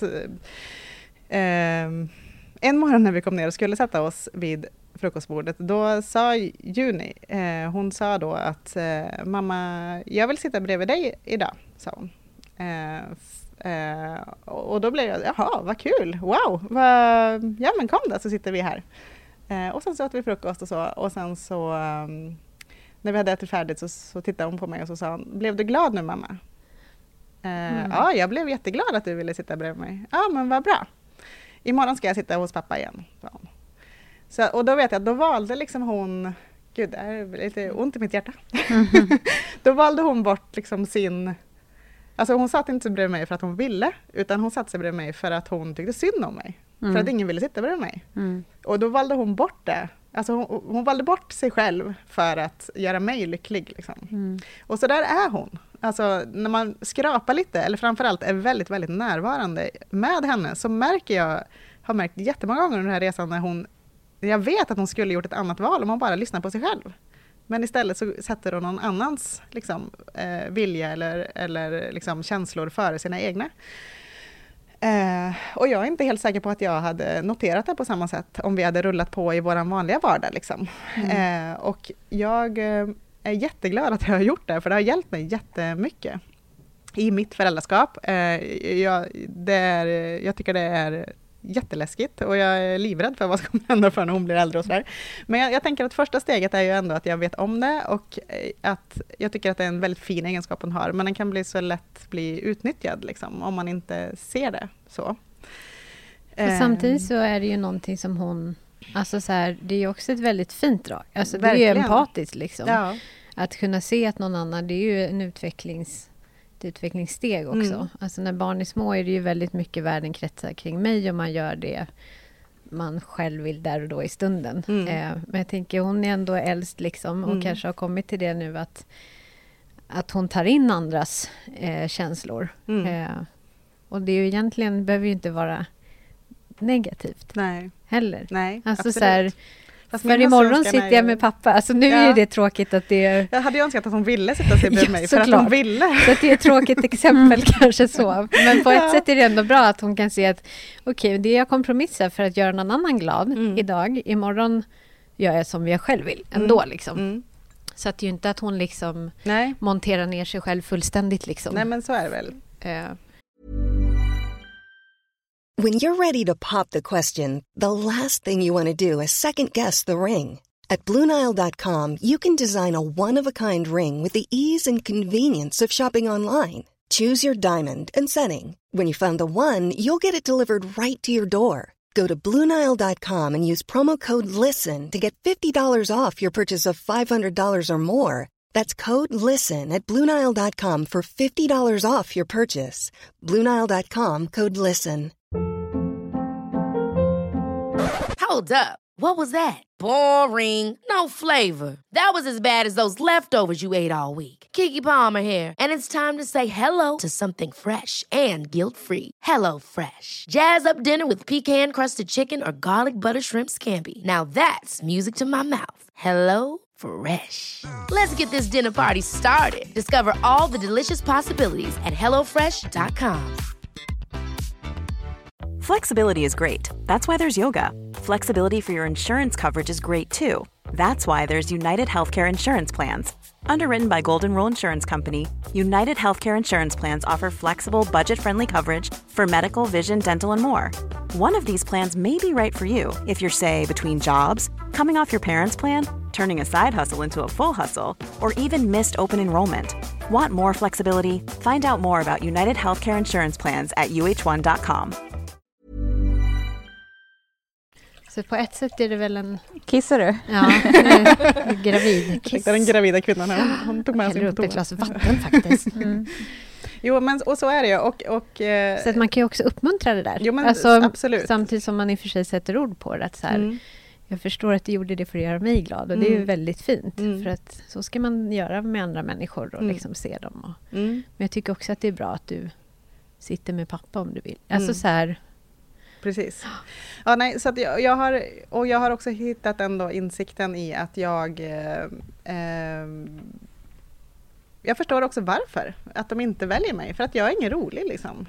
en morgon när vi kom ner och skulle sätta oss vid frukostbordet, då sa Juni, hon sa då att mamma, jag vill sitta bredvid dig idag, sa hon. Och då blev jag, jaha, vad kul, wow, ja men kom då så sitter vi här. Och sen så åt vi frukost och så, och sen så när vi hade ätit färdigt så tittade hon på mig och så sa hon, blev du glad nu mamma? Ja, jag blev jätteglad att du ville sitta bredvid mig. Ja, men vad bra. Imorgon ska jag sitta hos pappa igen, sa hon. Så, och då vet jag, då valde liksom hon, gud det är lite ont i mitt hjärta. Då valde hon bort liksom sin, alltså hon satt inte bredvid mig för att hon ville, utan hon satt sig bredvid mig för att hon tyckte synd om mig. För att ingen ville sitta bredvid mig. Och då valde hon bort det. Alltså hon valde bort sig själv för att göra mig lycklig. Liksom. Och så där är hon. Alltså när man skrapar lite, eller framförallt är väldigt, väldigt närvarande med henne, så har märkt jättemånga gånger under den här resan när jag vet att hon skulle gjort ett annat val om hon bara lyssnar på sig själv. Men istället så sätter hon någon annans liksom, vilja eller liksom, känslor före sina egna. Och jag är inte helt säker på att jag hade noterat det på samma sätt om vi hade rullat på i våran vanliga vardag. Liksom. Och jag är jätteglad att jag har gjort det, för det har hjälpt mig jättemycket i mitt föräldraskap. Jag tycker det är jätteläskigt och jag är livrädd för vad som kommer hända för när hon blir äldre och sådär. Men jag tänker att första steget är ju ändå att jag vet om det, och att jag tycker att det är en väldigt fin egenskap hon har, men den kan bli så lätt bli utnyttjad liksom, om man inte ser det så.
Samtidigt så är det ju någonting som hon, alltså så här, det är ju också ett väldigt fint drag. Alltså det är
verkligen.
ju empatiskt liksom.
Ja.
Att kunna se att någon annan, det är ju en utvecklingssteg också. Alltså när barn är små är det ju väldigt mycket världen kretsar kring mig, och man gör det man själv vill där och då i stunden. Men jag tänker hon är ändå äldst liksom, och kanske har kommit till det nu att hon tar in andras känslor. Och det är ju egentligen, behöver ju inte vara negativt.
Nej.
Heller.
Nej,
alltså
absolut.
Så här, för imorgon sitter jag med pappa. Alltså nu är det tråkigt att det är...
Jag hade ju önskat att hon ville sitta sig bredvid mig för att hon ville.
Så att det är ett tråkigt exempel kanske så. Men på ett sätt är det ändå bra att hon kan se att okej, det jag kompromissar för att göra någon annan glad idag. Imorgon gör jag som jag själv vill ändå liksom. Så att det är ju inte att hon liksom monterar ner sig själv fullständigt liksom.
Nej, men så är det väl.
When you're ready to pop the question, the last thing you want to do is second-guess the ring. At BlueNile.com, you can design a one-of-a-kind ring with the ease and convenience of shopping online. Choose your diamond and setting. When you find the one, you'll get it delivered right to your door. Go to BlueNile.com and use promo code LISTEN to get $50 off your purchase of $500 or more. That's code LISTEN at BlueNile.com for $50 off your purchase. BlueNile.com, code LISTEN.
Hold up. What was that? Boring. No flavor. That was as bad as those leftovers you ate all week. Keke Palmer here, and it's time to say hello to something fresh and guilt-free. Hello Fresh. Jazz up dinner with pecan-crusted chicken or garlic butter shrimp scampi. Now that's music to my mouth. Hello Fresh. Let's get this dinner party started. Discover all the delicious possibilities at hellofresh.com.
Flexibility is great. That's why there's yoga. Flexibility for your insurance coverage is great too. That's why there's United Healthcare Insurance Plans. Underwritten by Golden Rule Insurance Company, United Healthcare Insurance Plans offer flexible, budget-friendly coverage for medical, vision, dental, and more. One of these plans may be right for you if you're, say, between jobs, coming off your parents' plan, turning a side hustle into a full hustle, or even missed open enrollment. Want more flexibility? Find out more about United Healthcare Insurance Plans at uh1.com.
Så på ett sätt är det väl en...
Kissar du?
Ja, gravid.
Kiss. Den gravida kvinnan här. Hon tog med sig
upp ett glas vatten faktiskt.
Jo, men och så är det ju. Och,
så att man kan ju också uppmuntra det där.
Jo, men
alltså,
absolut.
Samtidigt som man i och för sig sätter ord på det. Att så här, jag förstår att du gjorde det för att göra mig glad. Och det är ju väldigt fint. För att så ska man göra med andra människor och liksom se dem. Men jag tycker också att det är bra att du sitter med pappa om du vill. Alltså så här...
Precis. Ja, nej, så att jag har också hittat ändå insikten i att jag förstår också varför att de inte väljer mig, för att jag är ingen rolig liksom.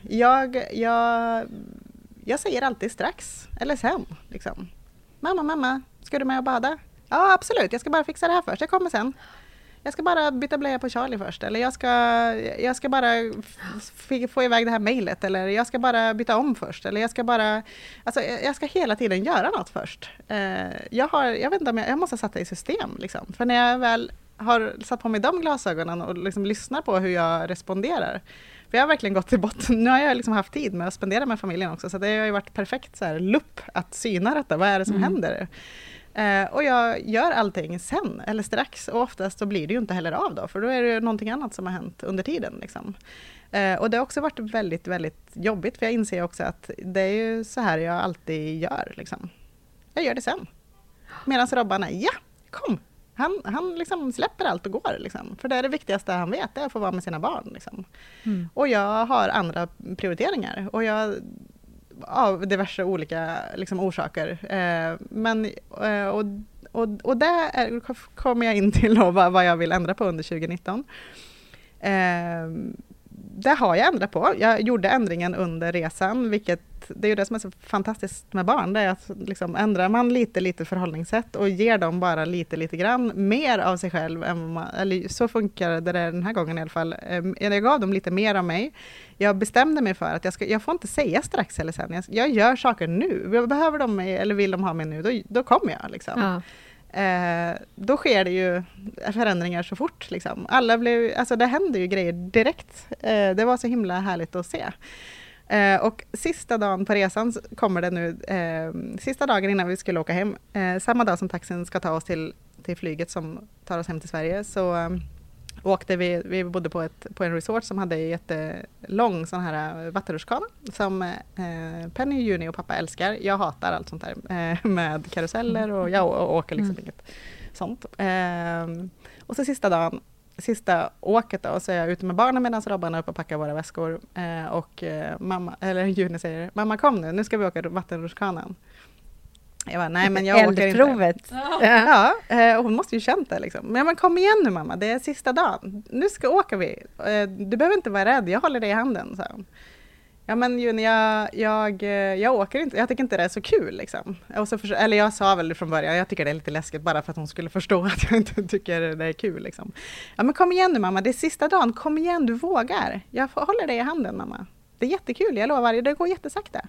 Jag säger alltid strax eller sen liksom. Mamma, ska du med och bada? Ja, absolut. Jag ska bara fixa det här först. Jag kommer sen. Jag ska bara byta blöja på Charlie först, eller jag ska bara få iväg det här mejlet, eller jag ska bara byta om först, eller jag ska hela tiden göra något först. Jag vet inte om jag måste ha satt det i system liksom. För när jag väl har satt på mig de glasögonen och liksom lyssnar på hur jag responderar, för jag har verkligen gått till botten. Nu har jag liksom haft tid med att spendera med familjen också, så det har ju varit perfekt så här lupp att syna detta. Vad är det som händer? Och jag gör allting sen eller strax, och oftast så blir det ju inte heller av då, för då är det någonting annat som har hänt under tiden liksom. Och det har också varit väldigt, väldigt jobbigt, för jag inser också att det är ju så här jag alltid gör liksom. Jag gör det sen. Medan Robban är, kom! Han liksom släpper allt och går liksom. För det är det viktigaste han vet, det är att få vara med sina barn liksom. Och jag har andra prioriteringar, och jag av diverse olika liksom, orsaker. Och där kommer jag in till vad jag vill ändra på under 2019. Det har jag ändrat på. Jag gjorde ändringen under resan, vilket det är ju det som är så fantastiskt med barn. Det är att liksom ändrar man lite förhållningssätt och ger dem bara lite grann mer av sig själv. Eller så funkar det den här gången i alla fall. Jag gav dem lite mer av mig. Jag bestämde mig för att jag får inte säga strax eller sen. Jag gör saker nu. Behöver de mig eller vill de ha mig nu, då kommer jag liksom. Ja. Då sker det ju förändringar så fort liksom. Det händer ju grejer direkt. Det var så himla härligt att se. Och sista dagen på resan kommer det nu, sista dagen innan vi skulle åka hem, samma dag som taxin ska ta oss till flyget som tar oss hem till Sverige, så åkte vi bodde på en resort som hade en jättelång sån här vattenrutschkana som Penny, Juni och pappa älskar. Jag hatar allt sånt där med karuseller, och jag åker liksom inget sånt. Och så sista åket då, så är jag ute med barnen medan Robban är uppe och packar våra väskor, och Juni säger, mamma kom nu ska vi åka vattenrutschkanan. Jag bara, nej men jag åker inte. Ja, och hon måste ju känt det liksom. Men kom igen nu mamma, det är sista dagen. Nu åker vi. Du behöver inte vara rädd, jag håller dig i handen, sa hon. Ja men Juni, jag åker inte, jag tycker inte det är så kul liksom. Och så eller jag sa väl från början, jag tycker det är lite läskigt bara för att hon skulle förstå att jag inte tycker det är kul liksom. Ja men kom igen nu mamma, det är sista dagen, kom igen, du vågar. Jag håller dig i handen mamma. Det är jättekul, jag lovar, det går jättesakta.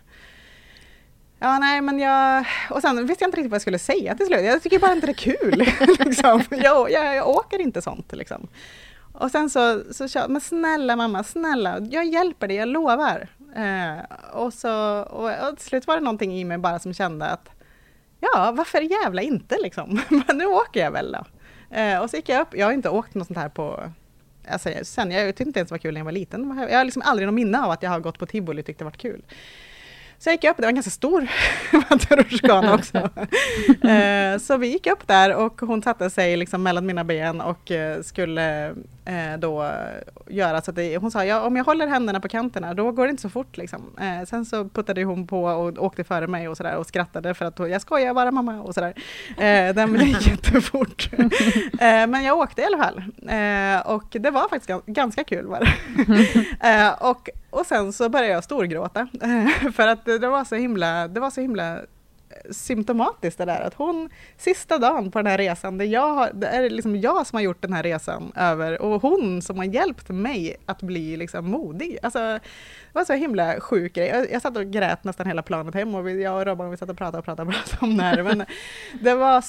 Ja, nej, men och sen visste jag inte riktigt vad jag skulle säga till slut. Jag tycker bara inte det är kul. Liksom. Jag åker inte sånt. Liksom. Och sen så men snälla mamma, snälla, jag hjälper dig, jag lovar. Och till slut var det någonting i mig bara som kände att ja, varför jävla inte liksom. Men nu åker jag väl då. Och så gick jag upp, jag har inte åkt något sånt här på... Alltså, sen, jag tyckte inte ens det var kul när jag var liten. Jag har liksom aldrig någon minne av att jag har gått på tivoli och tyckte det var kul. Så jag gick upp, det var en ganska stor vattenrutschkana också. Så vi gick upp där och hon satte sig liksom mellan mina ben och skulle då göra så att hon sa, ja, om jag håller händerna på kanterna då går det inte så fort liksom. Sen så puttade hon på och åkte före mig och sådär och skrattade för att jag skojar bara mamma och sådär. Den gick jättefort. Men jag åkte i alla fall. Och det var faktiskt ganska kul var det. Och sen så började jag storgråta för att det var så himla symptomatiskt det där att hon sista dagen på den här resan, det är liksom jag som har gjort den här resan över och hon som har hjälpt mig att bli liksom modig. Alltså det var så himla sjuk grej. Jag satt och grät nästan hela planet hem och jag och Robban vi satt och pratade om det här, men det var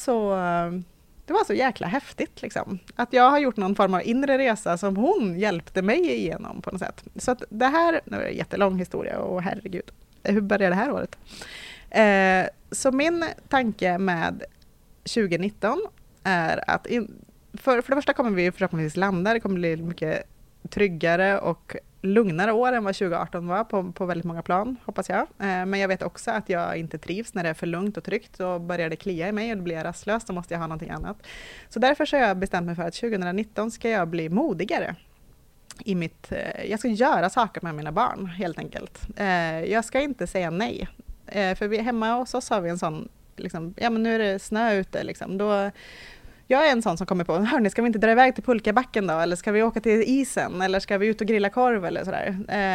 så jäkla häftigt liksom. Att jag har gjort någon form av inre resa som hon hjälpte mig igenom på något sätt. Så att det här, nu är det en jättelång historia och herregud, hur började det här året? Så min tanke med 2019 är att för det första kommer vi förhoppningsvis landa. Det kommer bli mycket tryggare och lugnare år än vad 2018 var på väldigt många plan, hoppas jag. Men jag vet också att jag inte trivs när det är för lugnt och tryggt. Då börjar det klia i mig och då blir jag rastlös. Då måste jag ha någonting annat. Så därför så har jag bestämt mig för att 2019 ska jag bli modigare. Jag ska göra saker med mina barn, helt enkelt. Jag ska inte säga nej. För vi hemma hos oss har vi en sån, liksom, ja men nu är det snö ute, liksom. Då, jag är en sån som kommer på, hörni, ska vi inte dra iväg till Pulkabacken då? Eller ska vi åka till isen? Eller ska vi ut och grilla korv eller sådär?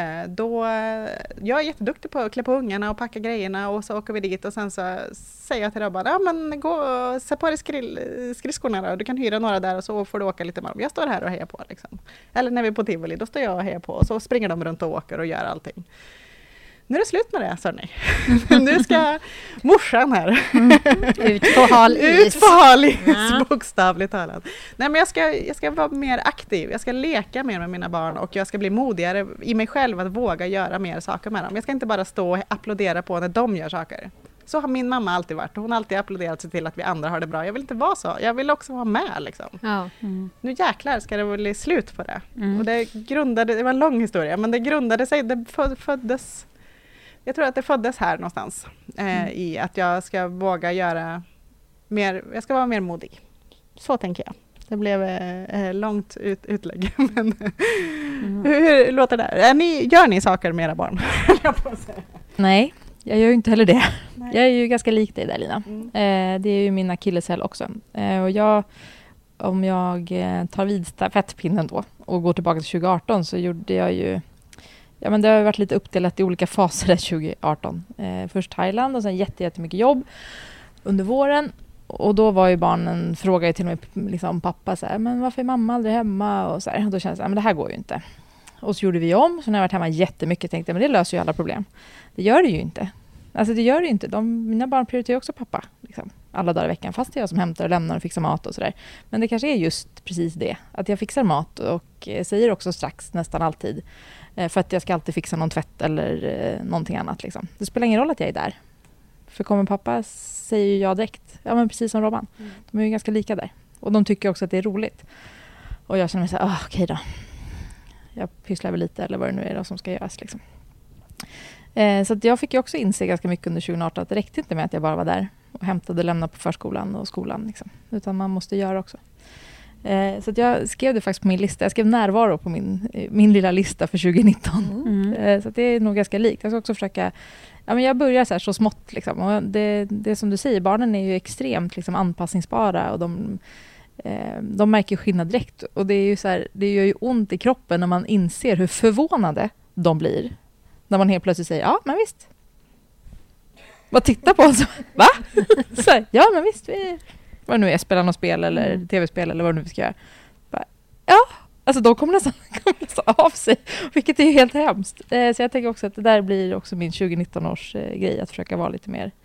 Jag är jätteduktig på att klä på ungarna och packa grejerna och så åker vi dit och sen så säger jag till dem bara, ja men gå och sätt på dig skridskorna då. Du kan hyra några där och så får du åka lite med dem. Jag står här och hejar på liksom. Eller när vi är på Tivoli, då står jag och hejar på och så springer de runt och åker och gör allting. Nu är det slut med det, Sörni. Nu ska morsan här.
Ut på hal is.
Ut på hal is, ja. Bokstavligt talat. Nej, men jag ska vara mer aktiv. Jag ska leka mer med mina barn och jag ska bli modigare i mig själv att våga göra mer saker med dem. Jag ska inte bara stå och applådera på när de gör saker. Så har min mamma alltid varit. Hon har alltid applåderat sig till att vi andra har det bra. Jag vill inte vara så. Jag vill också vara med. Liksom.
Ja.
Nu jäklar ska det bli slut på det. Och det var en lång historia, men det grundade sig, det föddes. Jag tror att det föddes här någonstans i att jag ska våga göra mer, jag ska vara mer modig. Så tänker jag. Det blev långt utlägg. Men hur låter det? Gör ni saker med era barn?
Nej, jag gör ju inte heller det. Nej. Jag är ju ganska lik dig där, Lina. Det är ju min akilleshäl också. Och om jag tar vid stafettpinnen då och går tillbaka till 2018 så gjorde jag ju. Ja, men det har varit lite uppdelat i olika faser 2018. Först Thailand och sen jättemycket jobb under våren. Och då var ju barnen, frågade till och med liksom pappa så här, men varför är mamma aldrig hemma? Och så här. Och då kändes det, men det här går ju inte. Och så gjorde vi om, så när jag varit hemma jättemycket tänkte jag, men det löser ju alla problem. Det gör det ju inte. Alltså det gör det ju inte. Mina barn prioriterar också pappa. Liksom, alla dagar i veckan, fast det är jag som hämtar och lämnar och fixar mat och sådär. Men det kanske är just precis det. Att jag fixar mat och säger också strax nästan alltid. För att jag ska alltid fixa någon tvätt eller någonting annat. Liksom. Det spelar ingen roll att jag är där. För kommer pappa säger ju jag direkt. Ja, men precis som Robban. De är ju ganska lika där. Och de tycker också att det är roligt. Och jag känner mig så här, okej då. Jag pysslar väl lite eller vad det nu är då som ska göras. Liksom. Så att jag fick ju också inse ganska mycket under 2018 att det räckte inte med att jag bara var där. Och hämtade och lämnade på förskolan och skolan. Liksom. Utan man måste göra också. Så att jag skrev det faktiskt på min lista. Jag skrev närvaro på min lilla lista för 2019. Så att det är nog ganska likt. Jag ska också försöka. Ja, men jag börjar så smått. Liksom. Och det som du säger, barnen är ju extremt liksom, anpassningsbara. Och de märker skillnad direkt. Och det är ju så här, det gör ju ont i kroppen när man inser hur förvånade de blir. När man helt plötsligt säger, ja men visst. Bara titta på oss. Va? Så här, ja men visst, vad nu är, spela något spel eller tv-spel eller vad nu vi ska göra. Bara, ja, alltså de kommer nästan av sig. Vilket är ju helt hemskt. Så jag tänker också att det där blir också min 2019 års grej. Att försöka vara lite mer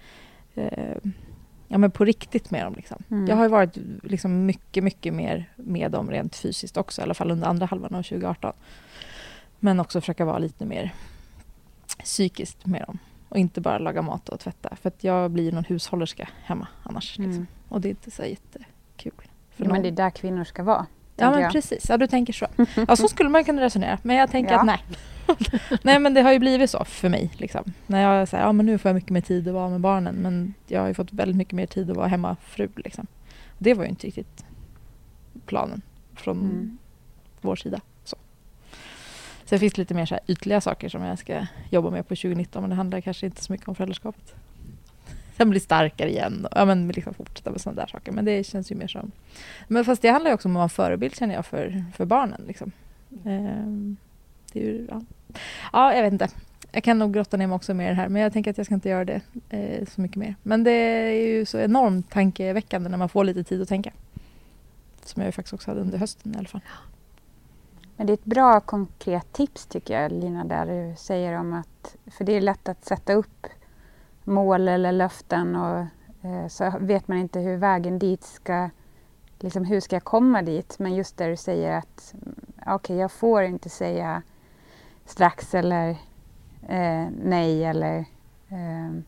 ja, men på riktigt med dem. Liksom. Jag har ju varit liksom mycket mer med dem rent fysiskt också. I alla fall under andra halvan av 2018. Men också försöka vara lite mer psykiskt med dem. Och inte bara laga mat och tvätta. För att jag blir någon hushållerska hemma annars. Liksom. Och det är inte så jättekul.
Men det är där kvinnor ska vara.
Ja, men precis. Ja, du tänker så. Ja, så skulle man kunna resonera. Men jag tänker att nej. Nej, men det har ju blivit så för mig. Liksom. När jag säger, ja men nu får jag mycket mer tid att vara med barnen. Men jag har ju fått väldigt mycket mer tid att vara hemmafru. Liksom. Det var ju inte riktigt planen från vår sida. Så det finns lite mer så här ytliga saker som jag ska jobba med på 2019. Men det handlar kanske inte så mycket om föräldraskapet. Sen blir starkare igen. Ja, men liksom fortsätta med sådana där saker. Men det känns ju mer som. Men fast det handlar ju också om att vara en förebild, känner jag, för barnen. Liksom. Det är ju, ja, jag vet inte. Jag kan nog grotta ner mig också med det här. Men jag tänker att jag ska inte göra det så mycket mer. Men det är ju så enormt tankeväckande när man får lite tid att tänka. Som jag ju faktiskt också hade under hösten i alla fall.
Men det är ett bra konkret tips tycker jag, Lina, där du säger om att, för det är lätt att sätta upp mål eller löften och så vet man inte hur vägen dit ska, liksom hur ska jag komma dit, men just där du säger att okej, jag får inte säga strax eller nej eller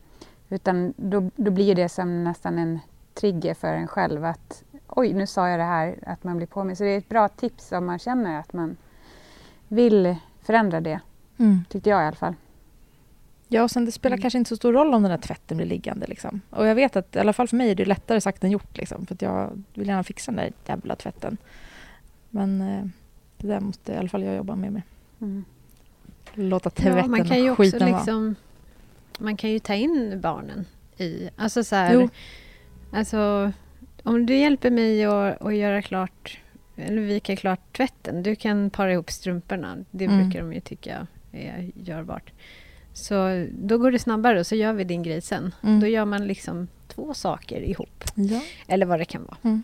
Utan då blir det som nästan en trigger för en själv att oj, nu sa jag det här, att man blir påminn. Så det är ett bra tips om man känner att man vill förändra det. Tyckte jag i alla fall.
Ja, och sen det spelar kanske inte så stor roll om den här tvätten blir liggande. Liksom. Och jag vet att i alla fall för mig är det lättare sagt än gjort. Liksom, för att jag vill gärna fixa den där jävla tvätten. Men det där måste i alla fall jag jobba med. Låta tvätten
man kan ju också
skiten
liksom, man kan ju ta in barnen i... Alltså så här, alltså, om du hjälper mig att göra klart, eller vika klart tvätten, du kan para ihop strumporna. Det brukar de ju tycka är görbart. Så då går det snabbare och så gör vi din grej sen. Då gör man liksom 2 saker ihop. Ja. Eller vad det kan vara.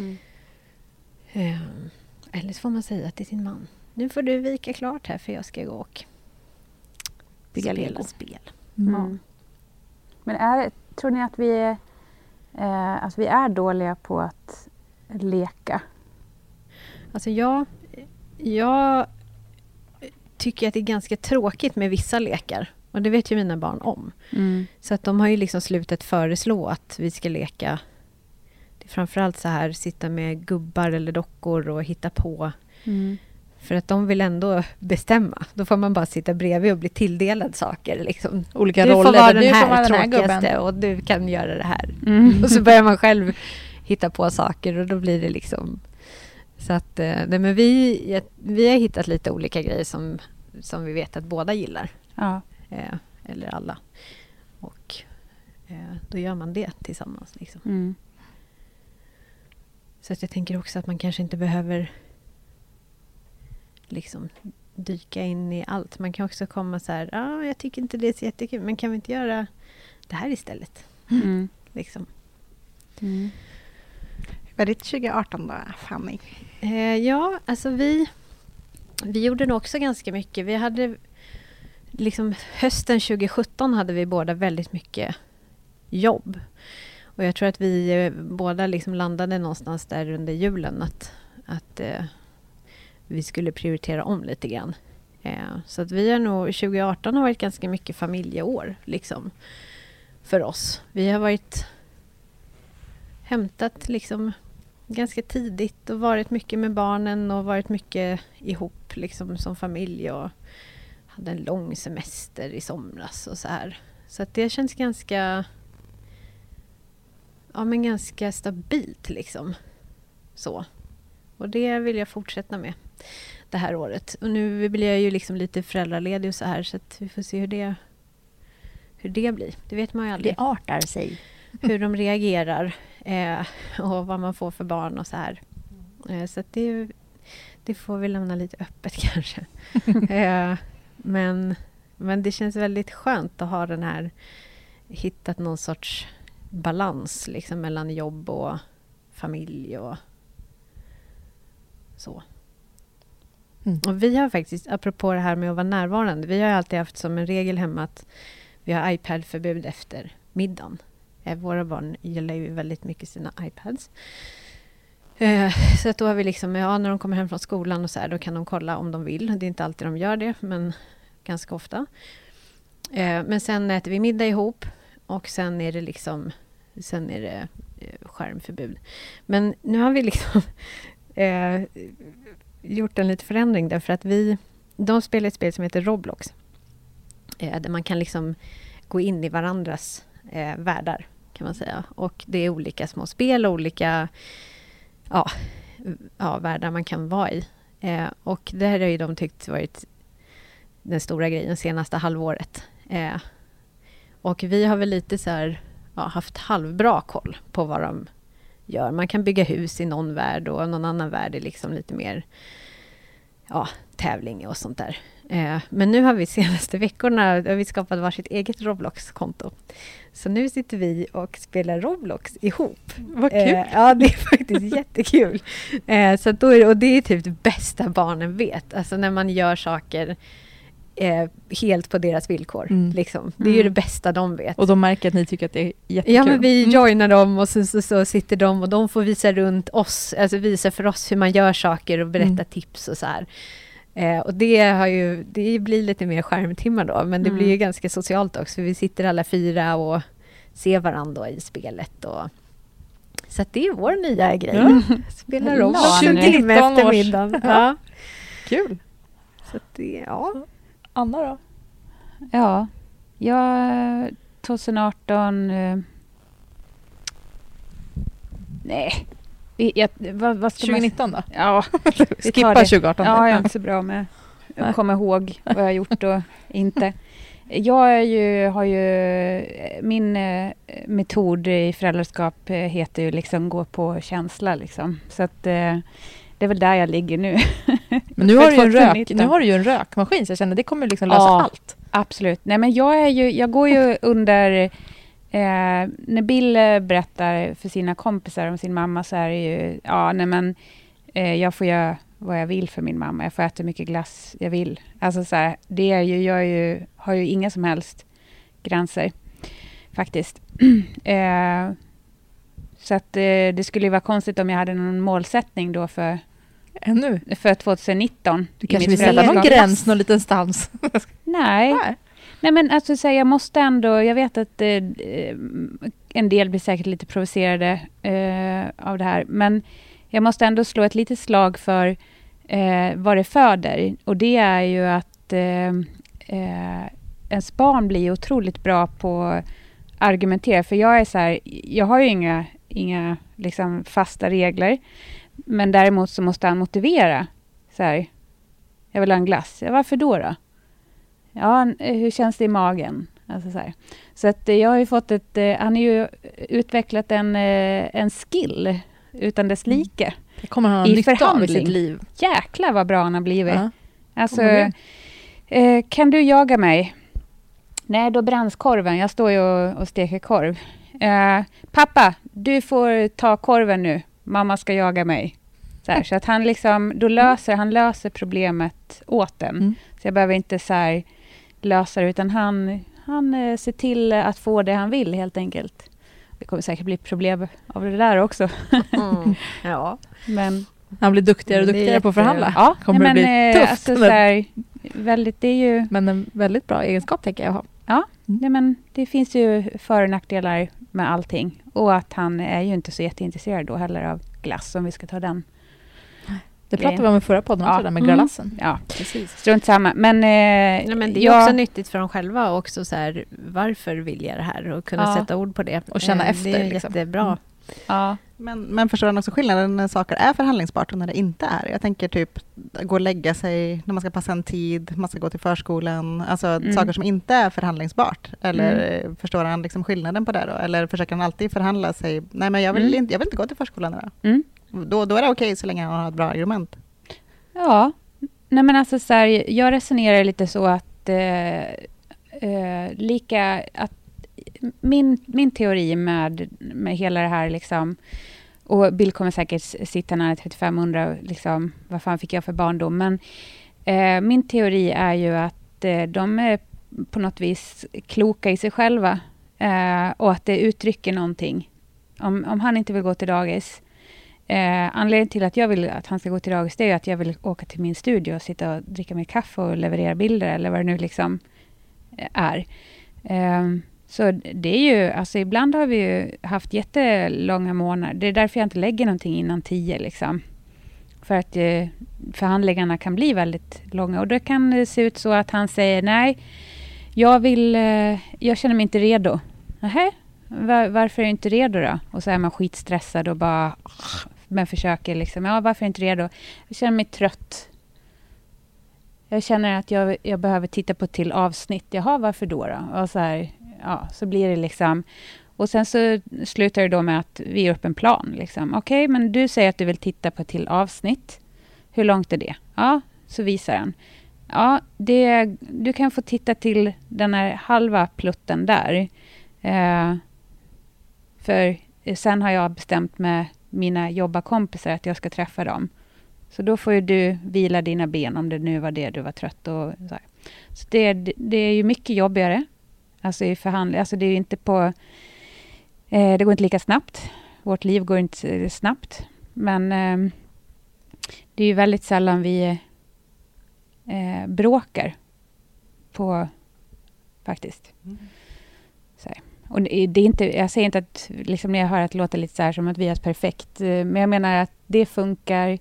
Eller så får man säga till sin man, nu får du vika klart här för jag ska gå och spela spel.
Men tror ni att vi är dåliga på att leka?
Alltså jag tycker att det är ganska tråkigt med vissa lekar. Och det vet ju mina barn om. Så att de har ju liksom slutat föreslå att vi ska leka. Det är framförallt så här, sitta med gubbar eller dockor och hitta på. För att de vill ändå bestämma. Då får man bara sitta bredvid och bli tilldelad saker. Liksom.
Olika
du
roller.
Får vara den
du
här
får vara
tråkigaste och du kan göra det här. Och så börjar man själv hitta på saker och då blir det liksom... Så att men vi har hittat lite olika grejer som vi vet att båda gillar.
Ja.
Eller alla. Och då gör man det tillsammans. Liksom. Så att jag tänker också att man kanske inte behöver liksom dyka in i allt. Man kan också komma så här, jag tycker inte det är så jättekul, men kan vi inte göra det här istället? Liksom.
Var det 2018 då, Fanny?
Ja, alltså vi gjorde nog också ganska mycket. Vi hade liksom hösten 2017 hade vi båda väldigt mycket jobb. Och jag tror att vi båda liksom landade någonstans där under julen att vi skulle prioritera om lite grann. Så att vi har nog 2018 har varit ganska mycket familjeår liksom för oss. Vi har hämtat liksom ganska tidigt och varit mycket med barnen och varit mycket ihop liksom som familj och hade en lång semester i somras och så här. Så att det känns ganska stabilt liksom. Så. Och det vill jag fortsätta med det här året. Och nu blir jag ju liksom lite föräldraledig och så här så att vi får se hur det blir. Det vet man ju aldrig.
Det artar sig.
Hur de reagerar och vad man får för barn och så här. Så att det får vi lämna lite öppet kanske. Men det känns väldigt skönt att ha den här hittat någon sorts balans liksom mellan jobb och familj och så. Och vi har faktiskt, apropå det här med att vara närvarande, vi har alltid haft som en regel hemma att vi har iPad-förbud efter middagen. Våra barn gillar ju väldigt mycket sina iPads. Så att då har vi liksom, när de kommer hem från skolan och så här, då kan de kolla om de vill. Det är inte alltid de gör det, men ganska ofta. Men sen äter vi middag ihop och sen är det skärmförbud. Men nu har vi liksom gjort en liten förändring därför att de spelar ett spel som heter Roblox. Där man kan liksom gå in i varandras världar kan man säga. Och det är olika små spel och olika världar man kan vara i. Och det här har ju de tyckt varit den stora grejen senaste halvåret. Och vi har väl lite så här, haft halvbra koll på vad de gör. Man kan bygga hus i någon värld och någon annan värld är liksom lite mer tävling och sånt där. Men nu har vi senaste veckorna skapat varsitt eget Roblox-konto. Så nu sitter vi och spelar Roblox ihop.
Vad kul!
Ja, det är faktiskt jättekul. Så och det är typ det bästa barnen vet. Alltså när man gör saker helt på deras villkor. Liksom. Det är ju det bästa de vet.
Och de märker att ni tycker att det är jättekul.
Ja, men vi joinar dem och så sitter de och de får visa runt oss. Alltså visa för oss hur man gör saker och berätta tips och så här. Och det blir lite mer skärmtimmar då. Men det blir ju ganska socialt också. För vi sitter alla 4 och se varandra i spelet. Och, så att det är vår nya grej. Spela Roblox en timme efter middagen. Ja.
Kul.
Så att det, ja.
Anna då?
Ja, jag 2018... nej. Vad ska
2019
då?
då?
Ja,
skippa 2018.
Ja, jag är inte så bra med att komma ihåg vad jag har gjort och inte. Jag har ju min metod i föräldraskap heter ju liksom gå på känsla liksom. Så att det är väl där jag ligger nu.
Men nu har du ju en rökmaskin, så jag känner det kommer liksom lösa allt.
Absolut. Nej, men jag går ju under när Bill berättar för sina kompisar om sin mamma, så är det ju jag får göra vad jag vill för min mamma. Jag får äta mycket glass jag vill. Alltså så här, det är ju, har ju inga som helst gränser faktiskt. Så att det skulle ju vara konstigt om jag hade någon målsättning då för 2019.
Du kanske vill sätta någon gräns någon liten stans.
Nej, men alltså så här, jag måste ändå, jag vet att en del blir säkert lite provocerade av det här, men jag måste ändå slå ett litet slag för vad det föder. Och det är ju att ens barn blir otroligt bra på att argumentera. För jag är så här, jag har ju inga liksom fasta regler. Men däremot så måste han motivera. Så här, jag vill ha en glass. Ja, varför då? Ja, hur känns det i magen? Alltså så här. Så att jag har ju fått han har ju utvecklat en skill utan dess like.
Det kommer han ha nytta av i sitt liv.
Jäklar vad bra han har blivit. Alltså, kan du jaga mig? Nej, då bränns korven. Jag står ju och steker korv. Pappa, du får ta korven nu. Mamma ska jaga mig. Så att han liksom, han löser problemet åt den. Så jag behöver inte så här lösa det, utan han ser till att få det han vill helt enkelt. Det kommer säkert bli problem av det där också.
Ja.
Men
han blir duktigare och duktigare på att förhandla.
Ja,
kommer det bli tufft.
Alltså, så här, det är ju...
Men en väldigt bra egenskap tänker jag ha.
Ja, men det finns ju för- och nackdelar med allting. Och att han är ju inte så jätteintresserad då heller av glass, om vi ska ta den.
Det pratade vi om i förra podden också, där med glassen.
Ja, precis. Strunt samma. Men
det är också nyttigt för dem själva också så här, varför vill jag det här? Och kunna sätta ord på det.
Och känna efter.
Det är jättebra.
Ja.
Men förstår han också skillnaden när saker är förhandlingsbart och när det inte är? Jag tänker typ gå och lägga sig när man ska passa en tid, man ska gå till förskolan, alltså saker som inte är förhandlingsbart. Eller förstår han liksom skillnaden på det då? Eller försöker han alltid förhandla sig? Nej, men jag vill inte gå till förskolan idag. Då är det okej så länge han har ett bra argument.
Ja, nej men alltså så här, jag resonerar lite så att min teori med hela det här liksom, och Bill kommer säkert sitta när han är 35 och undra liksom, vad fan fick jag för barndom, men min teori är ju att de är på något vis kloka i sig själva och att det uttrycker någonting. Om han inte vill gå till dagis, anledningen till att jag vill att han ska gå till dagis, det är att jag vill åka till min studio och sitta och dricka mig kaffe och leverera bilder eller vad det nu liksom är. Så det är ju, alltså ibland har vi ju haft jättelånga månader. Det är därför jag inte lägger någonting innan 10 liksom. För att förhandlingarna kan bli väldigt långa. Och då kan det se ut så att han säger nej, jag känner mig inte redo. Nähä? Varför är du inte redo då? Och så är man skitstressad och bara men försöker liksom, varför är jag inte redo? Jag känner mig trött. Jag känner att jag behöver titta på ett till avsnitt. Jaha, varför då? Och så här, så blir det liksom. Och sen så slutar det då med att vi gör upp en plan. Liksom. Okej, men du säger att du vill titta på ett till avsnitt. Hur långt är det? Ja, så visar han. Ja, du kan få titta till den här halva plutten där. För sen har jag bestämt med mina jobbarkompisar att jag ska träffa dem. Så då får ju du vila dina ben om det nu var det du var trött. Och så här. Så det är ju mycket jobbigare. Alltså i förhandling. Alltså det är ju inte på... det går inte lika snabbt. Vårt liv går inte snabbt. Men det är ju väldigt sällan vi bråkar på faktiskt. Så här. Och det är inte, jag säger inte att liksom, när jag hör att det låter lite så här som att vi är perfekt. Men jag menar att det funkar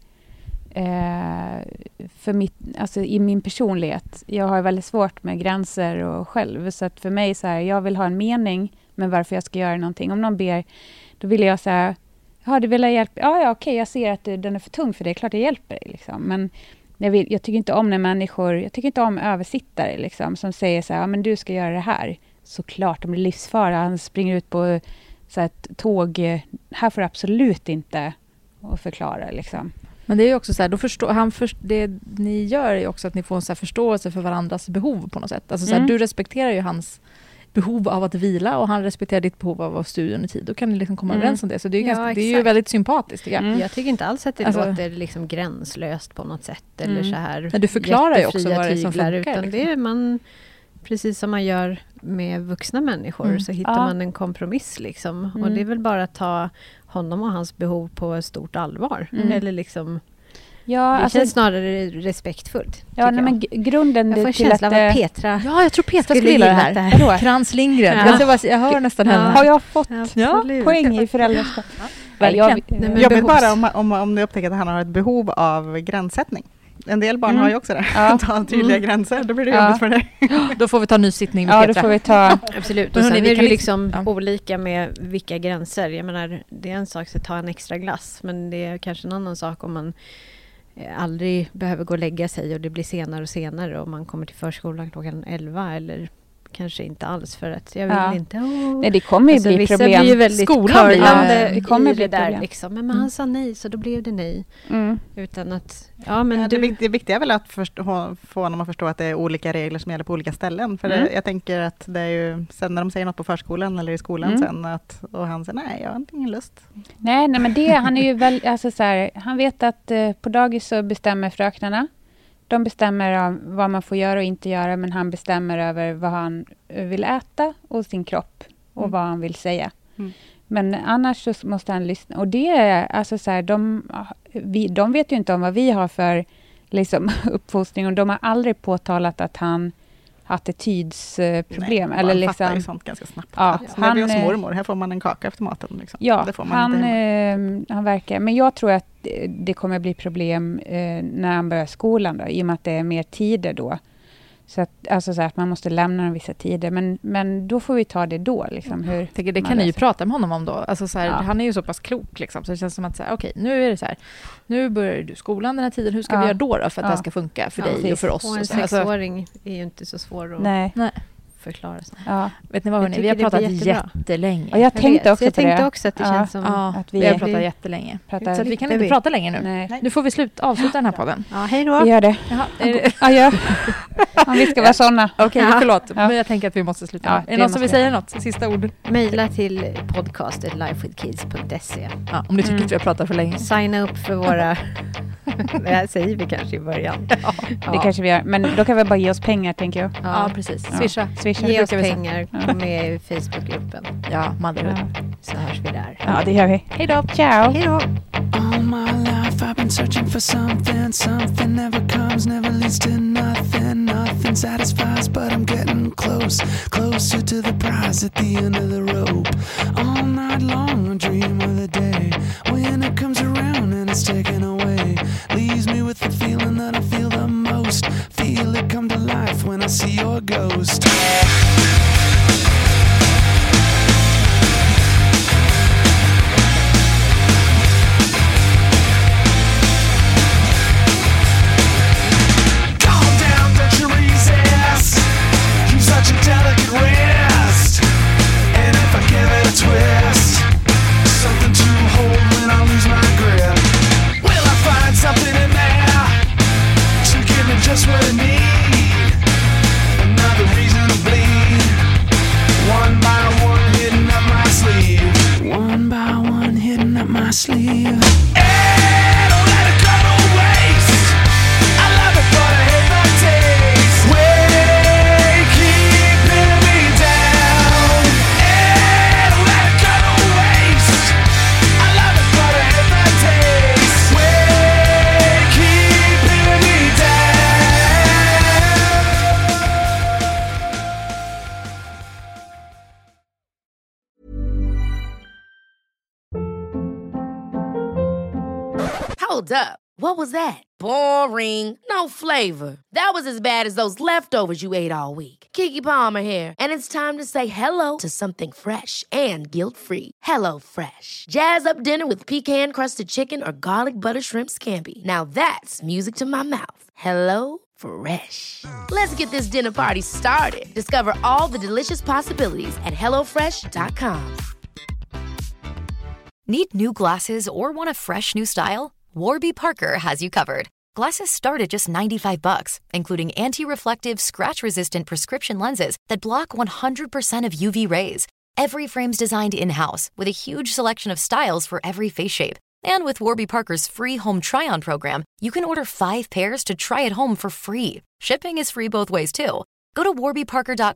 för alltså, i min personlighet. Jag har väldigt svårt med gränser och själv. Så att för mig så här, jag vill ha en mening med varför jag ska göra någonting. Om någon ber, då vill jag säga, ja, det vill jag hjälpa. Ja, okej, jag ser att den är för tung för det. Klart jag hjälper dig. Liksom. Men jag tycker inte om när människor, jag tycker inte om översittare liksom, som säger så här, ja, men du ska göra det här. Såklart, om det är livsfara. Han springer ut på så här, ett tåg. Här får absolut inte att förklara liksom.
Men det är ju också så här, det ni gör är ju också att ni får en så här förståelse för varandras behov på något sätt. Alltså så här, du respekterar ju hans behov av att vila och han respekterar ditt behov av att studera under tid. Då kan ni liksom komma överens om det. Så det är ju, det är ju väldigt sympatiskt.
Jag tycker inte alls att det låter liksom gränslöst på något sätt. Eller så här.
Men du förklarar ju också vad det är som funkar.
Utan
liksom.
Det är man, precis som man gör med vuxna människor, så hittar man en kompromiss. Liksom. Och det är väl bara att ta honom och hans behov på stort allvar. Eller liksom... Ja, det känns snarare respektfullt.
Ja, nej, men grunden
jag får en känsla av att Petra...
Ja, jag tror Petra skulle gilla det här. Krans Lindgren. Ja. Jag hör nästan henne.
Har jag fått poäng i föräldraskap?
Jag vet bara om ni upptäcker att han har ett behov av gränssättning. En del barn har ju också det. Att ha tydliga gränser. Då blir det jobbigt för dig.
Då får vi ta ny sittning med Petra.
Ja, då får vi ta...
Absolut. Och sen är det ju liksom olika med vilka gränser. Jag menar, det är en sak att ta en extra glass. Men det är kanske en annan sak om man aldrig behöver gå och lägga sig och det blir senare och senare och man kommer till förskolan klockan 11 eller kanske inte alls för att jag vill inte...
Nej, det kommer ju bli problem.
Blir ju väldigt
skolan det kommer bli
där liksom. Men han sa nej så då blev det nej. Utan att...
Det viktiga är väl att få honom att förstå att det är olika regler som gäller på olika ställen. För jag tänker att det är ju sen när de säger något på förskolan eller i skolan sen och han säger nej, jag har ingen lust.
Nej, men det, han är ju väl, alltså så här, han vet att på dagis så bestämmer fröknarna. De bestämmer vad man får göra och inte göra, men han bestämmer över vad han vill äta och sin kropp och vad han vill säga. Men annars så måste han lyssna. Och det är alltså så här, de vet ju inte om vad vi har för liksom, uppfostring och de har aldrig påtalat att han har attitydsproblem.
Nej,
eller
man
liksom,
fattar ju sånt ganska snabbt.
Ja,
han är hos mormor, här får man en kaka efter maten. Liksom.
Ja,
det får man
han verkar. Men jag tror att det kommer bli problem när han börjar skolan då, i och med att det är mer tider då. Så att, alltså så att man måste lämna vissa tider. Men då får vi ta det då. Liksom, hur
det kan ni ju prata med honom om då. Alltså så här, han är ju så pass klok. Liksom, så det känns som att okej, nu är det så här. Nu börjar du skolan den här tiden. Hur ska vi göra då för att det här ska funka för dig och för oss?
Och en sexåring är ju inte så svår att...
Nej.
förklara.
Ja. Vet ni vad hörni? Vi har pratat jättelänge.
Och jag tänkte också
på det. Jag tänkte också att det känns som
att vi har pratat jättelänge. Så att vi kan inte prata längre nu. Nej. Nu får vi avsluta den här podden.
Ja, hej då.
Vi gör det. Om vi ska vara sådana.
Okej, förlåt. Men jag tänker att vi måste sluta. Är det någon som vill säga något? Sista ord?
Mejla till podcast@lifewithkids.se.
Ja, om ni tycker att vi har pratat för länge.
Signa upp för våra... Det här säger vi kanske i början.
Det kanske vi gör. Men då kan vi bara ge oss pengar, tänker jag.
Ja, preris. Swisha.
Ge oss pengar. Kom med i Facebookgruppen.
Ja, motherhood.
Så hörs vi där.
Ja, det gör vi.
Hej då.
Ciao.
Hej då.
All my life I've been searching for something never comes, never leads to nothing satisfies, but I'm getting closer to the prize at the end of the rope. All night long I dream of the day when it comes around and it's taken away, leaves me with the feeling that I feel the most, feel it come to life when I see your ghost. Twist, something to hold when I lose my grip. Will I find something in there to give me just what I need? Another reason to bleed.
Hold up. What was that? Boring. No flavor. That was as bad as those leftovers you ate all week. Keke Palmer here, and it's time to say hello to something fresh and guilt-free. Hello Fresh. Jazz up dinner with pecan-crusted chicken or garlic butter shrimp scampi. Now that's music to my mouth. Hello Fresh. Let's get this dinner party started. Discover all the delicious possibilities at hellofresh.com.
Need new glasses or want a fresh new style? Warby Parker has you covered. Glasses start at just $95, including anti-reflective, scratch-resistant prescription lenses that block 100% of UV rays. Every frame's designed in-house with a huge selection of styles for every face shape. And with Warby Parker's free home try-on program, you can order 5 pairs to try at home for free. Shipping is free both ways, too. Go to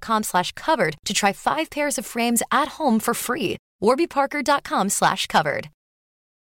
warbyparker.com/covered to try 5 pairs of frames at home for free. warbyparker.com/covered.